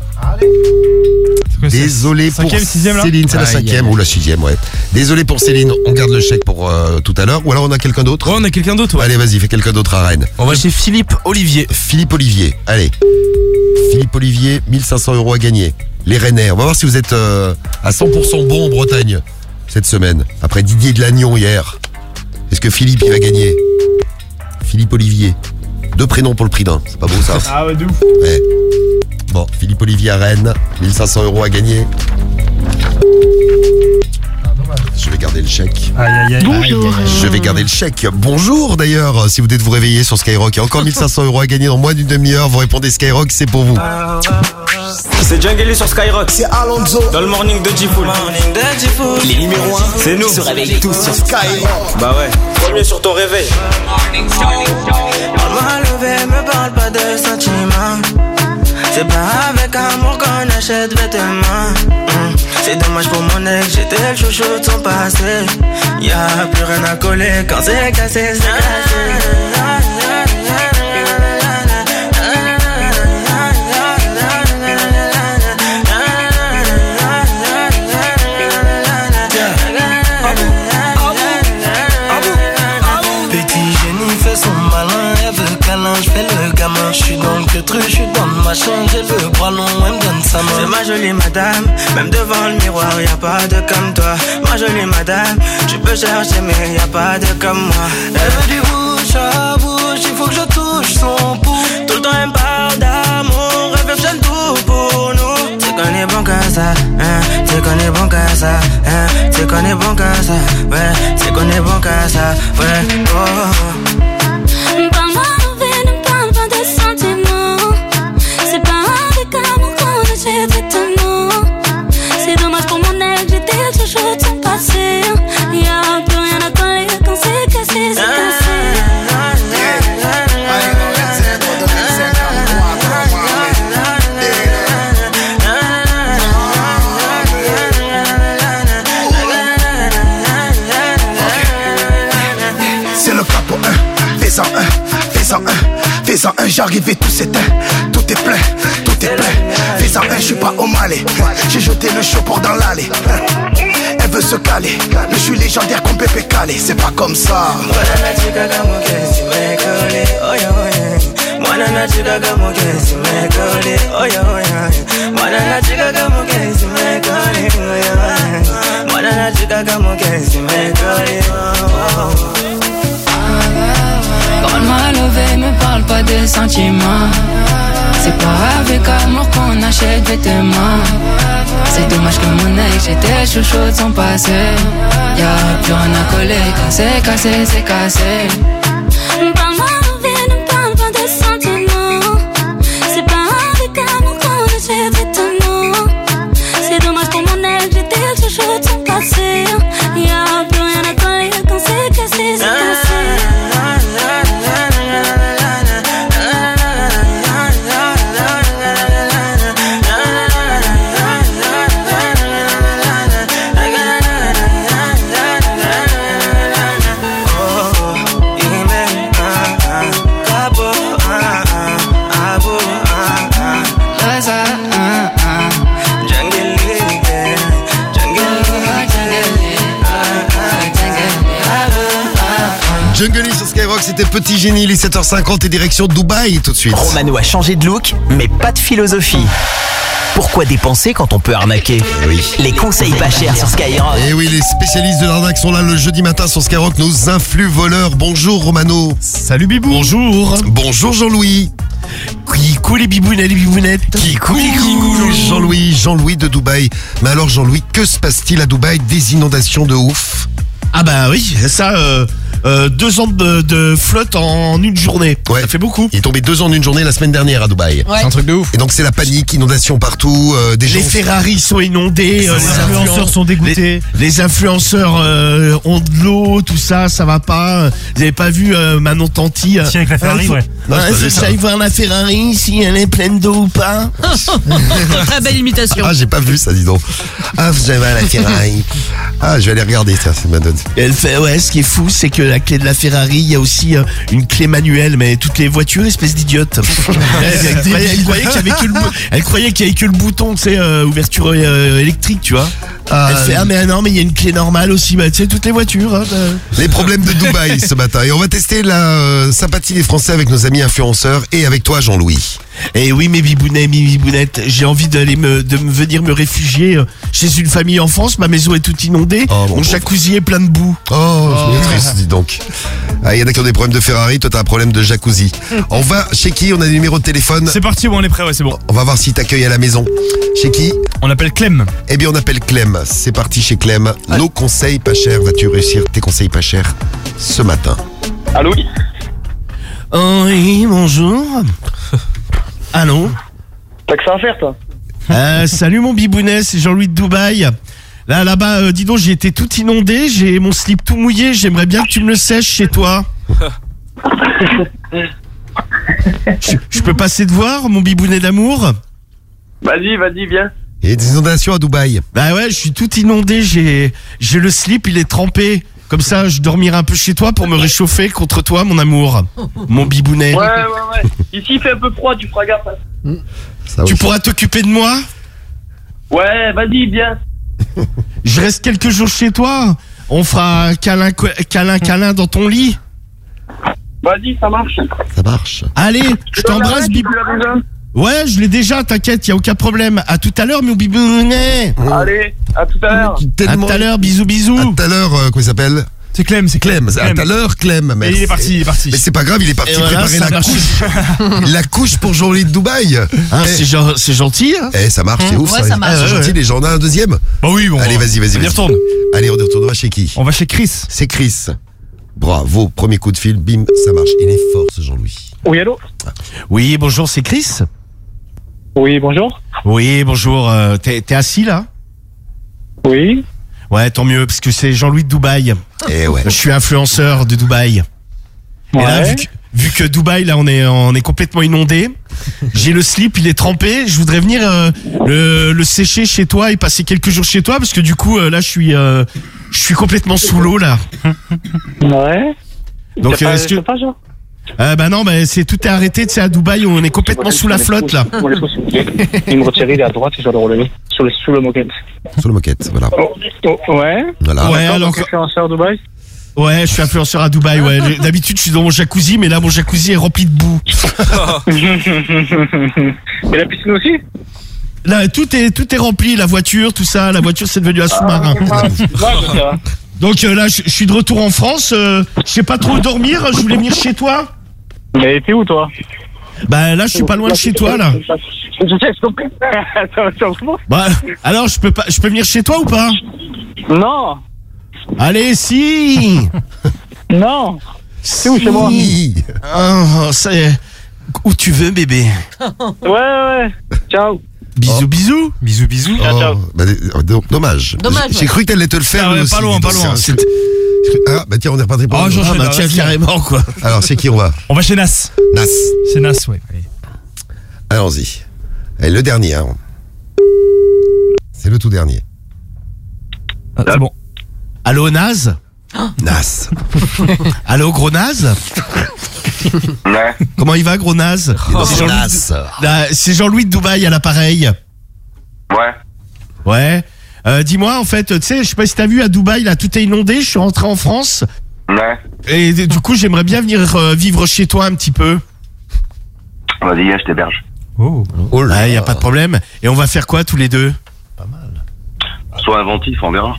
Désolé pour Céline, c'est la 5e ou la 6e, ouais. Désolé pour Céline, on garde le chèque pour tout à l'heure. Ou alors on a quelqu'un d'autre? Ouais, on a quelqu'un d'autre, ouais. Allez, vas-y, fais quelqu'un d'autre à Rennes. On va chez Philippe Olivier. Philippe Olivier, allez. Philippe Olivier, 1500 € à gagner. Les Rennais, on va voir si vous êtes à 100% bon en Bretagne cette semaine. Après Didier de Lannion hier. Est-ce que Philippe, il va gagner? Philippe Olivier. 2 prénoms pour le prix d'un. C'est pas beau ça? Ah ouais, de ouf. Ouais. Bon, Philippe Olivier à Rennes. 1500 € à gagner. Je vais garder le chèque. Bonjour. Je vais garder le chèque. Bonjour d'ailleurs, si vous venez de vous réveiller sur Skyrock. Il y a encore 1500 € à gagner dans moins d'une demi-heure. Vous répondez Skyrock, c'est pour vous. C'est Jungle sur Skyrock. C'est Alonso. Dans le morning de Diffoul. Les numéros 1, c'est nous. Qui se réveillent tous sur Skyrock. Bah ouais. Premier sur ton réveil. Parle-moi levé, me parle pas de sentiments. C'est pas avec amour qu'on achète vêtements. C'est dommage pour mon ex, j'étais le chouchou de son passé. Y'a plus rien à coller quand c'est cassé, c'est cassé. Je fais le gamin, je suis dans le queutru, je suis dans le machin, j'ai le bras long, elle me donne sa main. C'est ma jolie madame, même devant le miroir, y'a pas de comme toi. Ma jolie madame, tu peux chercher mais y'a pas de comme moi. Elle veut du bouche à bouche, il faut que je touche son pouls. Tout le temps elle me parle d'amour, elle veut que j'aime tout pour nous. C'est qu'on est bon qu'à ça, hein, c'est qu'on est bon qu'à ça, hein, c'est qu'on est bon qu'à ça, ouais, c'est qu'on est bon qu'à ça, ouais, oh. C'est dommage pour mon ex, j'étais le chouchou de son passé. Y'a plus rien à coller quand c'est cassé, c'est cassé. fais-en un, j'arrive et tout s'éteint. Tout est plein, fais-en un, je suis pas au Malais. J'ai jeté le show pour dans l'allée. Elle veut se caler, mais je suis légendaire comme Pépé Calé. C'est pas comme ça. Parle-moi levé, me parle pas de sentiments. C'est pas avec amour qu'on achète vêtements. C'est dommage que mon ex, j'étais chouchou de son passé. Y'a plus rien à coller, quand c'est cassé, c'est cassé. Parle-moi levé, ne parle pas de sentiments. C'est pas avec amour qu'on achète vêtements. C'est dommage que mon ex, j'étais chouchou de son passé. Y'a plus rien à coller, quand c'est cassé, c'est cassé. Jungle sur Skyrock, c'était Petit Génie, les 7h50 et direction Dubaï tout de suite. Romano a changé de look, mais pas de philosophie. Pourquoi dépenser quand on peut arnaquer? Les conseils pas chers sur Skyrock. Et oui, les spécialistes de l'arnaque sont là le jeudi matin sur Skyrock, nos influx voleurs. Bonjour Romano. Salut Bibou. Bonjour. Bonjour Jean-Louis. Kikou les bibounettes, les bibounettes. Kikou. Jean-Louis de Dubaï. Mais alors Jean-Louis, que se passe-t-il à Dubaï? Des inondations de ouf. Ah bah oui, ça, 2 ans de flotte en une journée. Ouais. Ça fait beaucoup. Il est tombé 2 ans en une journée la semaine dernière à Dubaï. Ouais. C'est un truc de ouf. Et donc c'est la panique, inondation partout. Des gens... Les Ferrari sont inondés. Les influenceurs sont dégoûtés. Les influenceurs ont de l'eau, tout ça, ça va pas. Vous avez pas vu Manon Tanti Si, avec la Ferrari, ouais. J'allais voir la Ferrari, si elle est pleine d'eau ou pas. Très belle imitation. Ah, j'ai pas vu ça, dis donc. Ah, vous avez la Ferrari. Ah, je vais aller regarder ça, c'est ma donne. Elle fait, ouais, ce qui est fou, c'est que la clé de la Ferrari, il y a aussi une clé manuelle, mais toutes les voitures, espèce d'idiote. Elle croyait qu'il y avait que le bouton, tu sais, ouverture électrique, tu vois. Elle fait, ah mais non, mais il y a une clé normale aussi, bah tu sais, toutes les voitures. Hein, Les problèmes de Dubaï ce matin. Et on va tester la sympathie des Français avec nos amis influenceurs et avec toi Jean-Louis. Et oui, mes bibounettes, j'ai envie de venir me réfugier chez une famille en France. Ma maison est toute inondée, mon jacuzzi est plein de boue. Oh, c'est triste, dis donc. Ah, y en a qui ont des problèmes de Ferrari, toi t'as un problème de jacuzzi. On va chez qui? On a des numéros de téléphone. C'est parti, on est prêt, ouais, c'est bon. On va voir s'il t'accueille à la maison. Chez qui? On appelle Clem. Eh bien, on appelle Clem. C'est parti chez Clem. Nos conseils pas chers. Vas-tu réussir tes conseils pas chers ce matin? Allô? Oh oui, bonjour. Allô? T'as que ça à faire, toi? Salut mon bibounet, c'est Jean-Louis de Dubaï. Là-bas, dis donc, j'ai été tout inondé, j'ai mon slip tout mouillé, j'aimerais bien que tu me le sèches chez toi. Je peux passer te voir, mon bibounet d'amour? Vas-y, viens. Il y a des inondations à Dubaï. Bah ouais, je suis tout inondé, j'ai le slip, il est trempé. Comme ça, je dormirai un peu chez toi pour me réchauffer contre toi, mon amour. Mon bibounet. Ouais. Ici, il fait un peu froid, tu feras gaffe. Tu pourras t'occuper de moi? Ouais, vas-y, viens. Je reste quelques jours chez toi. On fera câlin dans ton lit. Vas-y, ça marche. Ça marche. Allez, je t'embrasse, bibounet. Ouais, je l'ai déjà, t'inquiète, y a aucun problème. À tout à l'heure, mon bibounet. Allez, à tout à l'heure. À tout à l'heure, bisous. À tout à l'heure, comment il s'appelle? C'est Clem. À tout à l'heure, Clem. Et il est parti. Mais c'est pas grave, il est parti préparer la couche. La couche pour Jean-Louis de Dubaï. Hein, c'est gentil. Hein. Ça marche, c'est ouf. Ouais, ça marche. C'est gentil, les gens. On a un deuxième? Bah oui, bon. Allez, vas-y. On y retourne. Allez, on y retourne. On va chez qui? On va chez Chris. C'est Chris. Bravo, premier coup de fil, bim, ça marche. Il est fort, ce Jean-Louis. Oui, allô? Oui, bonjour, c'est Chris? Oui, bonjour. Oui, bonjour. T'es assis là? Oui. Ouais, tant mieux, parce que c'est Jean-Louis de Dubaï. Et ouais. Je suis influenceur de Dubaï. Ouais. Et là, vu que Dubaï, là, on est complètement inondé. J'ai le slip, il est trempé. Je voudrais venir le sécher chez toi et passer quelques jours chez toi, parce que du coup, là, je suis complètement sous l'eau là. Ouais. Donc, est-ce que Bah non, tout est arrêté, tu sais, à Dubaï, on est complètement sous la flotte, là. Il me retirer, il est à droite, et je dois le relever. Sous le moquette. Sur le moquette, voilà. Ouais. Voilà. Ouais, alors. Tu es influenceur à Dubaï? Ouais, je suis influenceur à Dubaï, ouais. D'habitude, je suis dans mon jacuzzi, mais là, mon jacuzzi est rempli de boue. Et la piscine aussi? Là, tout est rempli, la voiture, tout ça. La voiture, c'est devenu un sous-marin. Donc là, je suis de retour en France. Je sais pas trop où dormir. Je voulais venir chez toi. Mais t'es où, toi? Bah là, je suis pas loin de chez toi, là. Bah, alors, je peux venir chez toi ou pas? Non. Allez, si. Non. C'est où chez moi? Oh, c'est où tu veux, bébé. Ouais. Ciao. Bisous, bisous. Bisous, bisous. Ciao. Dommage. Dommage, J'ai cru que t'allais te le faire. Ah ouais, aussi, pas loin. Ah, bah tiens, on est reparti pour tiens, carrément, quoi. Alors, c'est qui on va? On va chez Nas. Nas. C'est Nas, ouais. Allez. Allons-y. Allez, le dernier. Hein. C'est le tout dernier. Ah, c'est bon. Allô, Naz? Nas. Allô, gros Naz? Ouais. Comment il va, gros Naz? C'est Jean-Louis de Dubaï à l'appareil. Ouais. Ouais. Dis-moi, en fait, tu sais, je sais pas si t'as vu, à Dubaï, là, tout est inondé. Je suis rentré en France. Ouais. Et du coup, j'aimerais bien venir vivre chez toi un petit peu. Vas-y, je t'héberge. Oh. Ouais, y a pas de problème. Et on va faire quoi, tous les deux? Pas mal. Sois inventif, on verra.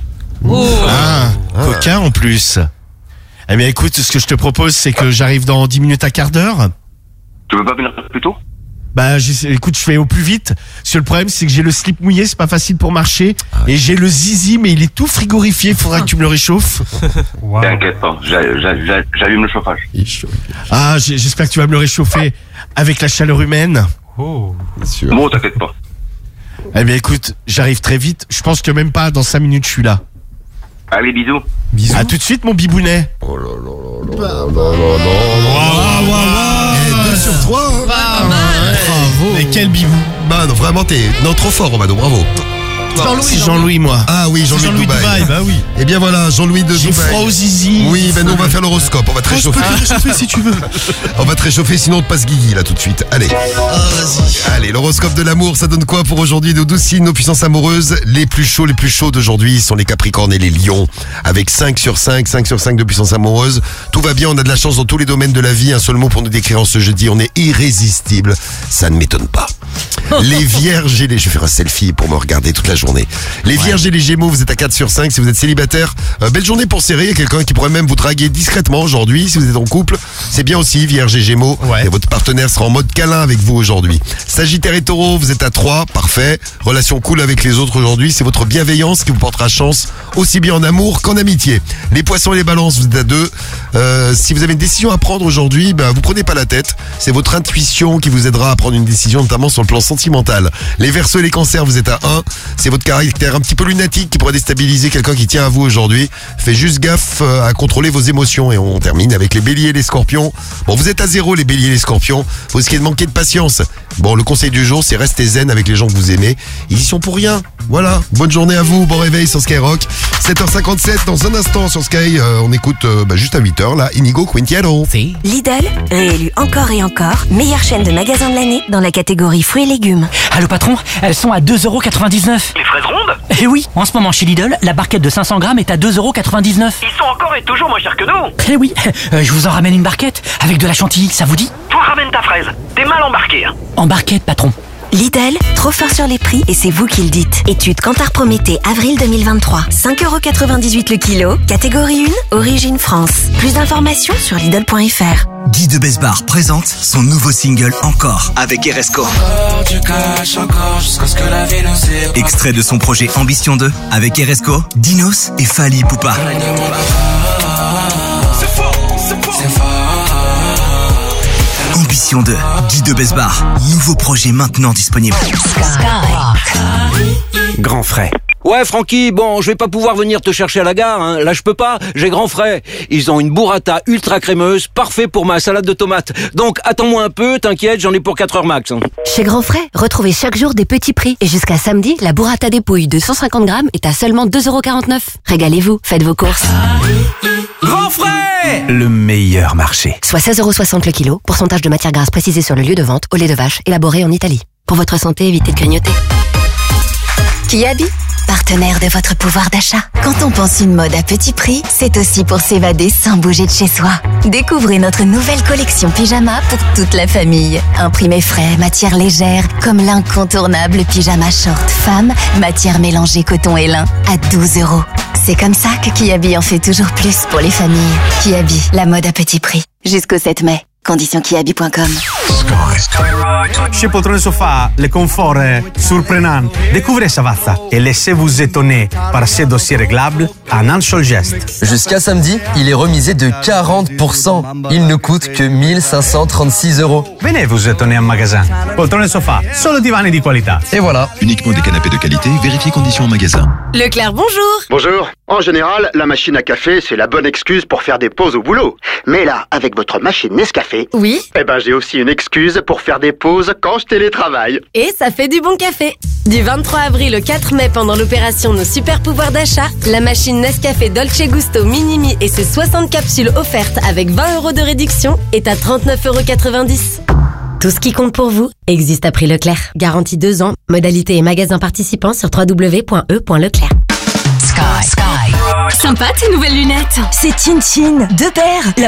Coquin en plus. Eh bien, écoute, ce que je te propose, c'est que j'arrive dans 10 minutes à quart d'heure. Tu veux pas venir plus tôt? Bah, écoute, je fais au plus vite. Parce que le problème, c'est que j'ai le slip mouillé, c'est pas facile pour marcher. Et j'ai le zizi, mais il est tout frigorifié. Faudra que tu me le réchauffes. Wow. T'inquiète pas, j'allume le chauffage. Ah, j'espère que tu vas me le réchauffer avec la chaleur humaine. Oh. Bien sûr. Bon, t'inquiète pas. Eh bien, écoute, j'arrive très vite. Je pense que même pas dans 5 minutes, je suis là. Allez, bisous. Bisous. À tout de suite, mon bibounet. Oh là là là là là là. 2 sur 3. Bravo. Mais quel bibou. Bah non, vraiment, t'es trop fort, Romano, bravo. C'est Jean-Louis, moi. Ah oui, Jean-Louis de Dubaï. Bah oui. Eh bien voilà, Jean-Louis de Dubaï. J'ai froid aux zizi. Oui, ben nous on va faire l'horoscope, on va te réchauffer. Je peux te réchauffer si tu veux. On va te réchauffer, sinon on te passe Guigui là tout de suite. Allez. Vas-y. Allez, l'horoscope de l'amour, ça donne quoi pour aujourd'hui? Nos 12 signes, nos puissances amoureuses. Les plus chauds d'aujourd'hui sont les Capricornes et les Lions. Avec 5 sur 5 de puissance amoureuse. Tout va bien, on a de la chance dans tous les domaines de la vie. Un seul mot pour nous décrire en ce jeudi, on est irrésistible. Ça ne m'étonne pas. Les Vierges et les... Je vais faire un selfie pour me regarder toute la journée. Les Vierges et les Gémeaux, vous êtes à 4 sur 5. Si vous êtes célibataire, belle journée pour serrer. Il y a quelqu'un qui pourrait même vous draguer discrètement aujourd'hui. Si vous êtes en couple, c'est bien aussi, Vierges et Gémeaux. Ouais. Et votre partenaire sera en mode câlin avec vous aujourd'hui. Sagittaire et Taureau, vous êtes à 3. Parfait. Relation cool avec les autres aujourd'hui. C'est votre bienveillance qui vous portera chance, aussi bien en amour qu'en amitié. Les Poissons et les Balances, vous êtes à 2. Si vous avez une décision à prendre aujourd'hui, vous prenez pas la tête. C'est votre intuition qui vous aidera à prendre une décision, notamment sur le plan sentimental. Les Verseaux et les Cancers, vous êtes à 1. C'est votre caractère un petit peu lunatique qui pourrait déstabiliser quelqu'un qui tient à vous aujourd'hui. Faites juste gaffe à contrôler vos émotions. Et on termine avec les Béliers et les Scorpions. Bon, vous êtes à 0 les Béliers et les Scorpions. Vous risquez de manquer de patience. Bon, le conseil du jour, c'est rester zen avec les gens que vous aimez. Ils y sont pour rien. Voilà. Bonne journée à vous. Bon réveil sur Skyrock. 7h57 dans un instant sur Sky. On écoute juste à 8h là. Inigo Quintiero. Lidl, réélu encore et encore meilleure chaîne de magasins de l'année dans la catégorie fruits et légumes. Allô patron, elles sont à 2,99€. Les fraises rondes? Eh oui, en ce moment chez Lidl, la barquette de 500 grammes est à 2,99€. Ils sont encore et toujours moins chers que nous. Eh oui, je vous en ramène une barquette avec de la chantilly, ça vous dit? Toi ramène ta fraise, t'es mal embarqué. En barquette patron. Lidl, trop fort sur les prix et c'est vous qui le dites. Étude Kantar Prométhée, avril 2023. 5,98€ le kilo. Catégorie 1, origine France. Plus d'informations sur Lidl.fr. Guy de Besbar présente son nouveau single Encore avec Eresco. Extrait de son projet Ambition 2 avec Eresco, Dinos et Fally Ipupa. Ambition 2, Guy de Besbar. Nouveau projet maintenant disponible. Grand frais. Ouais, Francky, bon, je vais pas pouvoir venir te chercher à la gare, hein. Là, je peux pas, j'ai grand frais. Ils ont une burrata ultra crémeuse, parfait pour ma salade de tomates. Donc, attends-moi un peu, t'inquiète, j'en ai pour 4 heures max. Chez Grand Frais, retrouvez chaque jour des petits prix. Et jusqu'à samedi, la burrata des pouilles de 150 grammes est à seulement 2,49 €. Régalez-vous, faites vos courses. Grand Frais, le meilleur marché. Soit 16,60 € le kilo, pourcentage de matière grasse précisé sur le lieu de vente, au lait de vache, élaboré en Italie. Pour votre santé, évitez de grignoter. Kiabi, partenaire de votre pouvoir d'achat. Quand on pense une mode à petit prix, c'est aussi pour s'évader sans bouger de chez soi. Découvrez notre nouvelle collection pyjama pour toute la famille. Imprimé frais, matière légère, comme l'incontournable pyjama short femme, matière mélangée coton et lin, à 12 €. C'est comme ça que Kiabi en fait toujours plus pour les familles. Kiabi, la mode à petit prix. Jusqu'au 7 mai. Conditions kiabi.com. Chez Poltrone Sofa, le confort est surprenant. Découvrez Savazza et laissez-vous étonner par ses dossiers réglables en un seul geste. Jusqu'à samedi, il est remisé de 40%. Il ne coûte que 1536 €. Venez vous étonner en magasin. Poltrone Sofa, solo divani di qualità. Et voilà. Uniquement des canapés de qualité, vérifiez conditions en magasin. Leclerc, bonjour. Bonjour. En général, la machine à café, c'est la bonne excuse pour faire des pauses au boulot. Mais là, avec votre machine Nescafé, oui, eh ben j'ai aussi une excuse pour faire des pauses quand je télétravaille. Et ça fait du bon café. Du 23 avril au 4 mai, pendant l'opération Nos Super Pouvoirs d'achat, la machine Nescafé Dolce Gusto Minimi et ses 60 capsules offertes avec 20 € de réduction est à 39,90 €. Tout ce qui compte pour vous existe à prix Leclerc. Garantie 2 ans. Modalité et magasins participants sur www.e.leclerc. Sky. Sympa tes nouvelles lunettes. C'est Chin Chin, 2 paires. La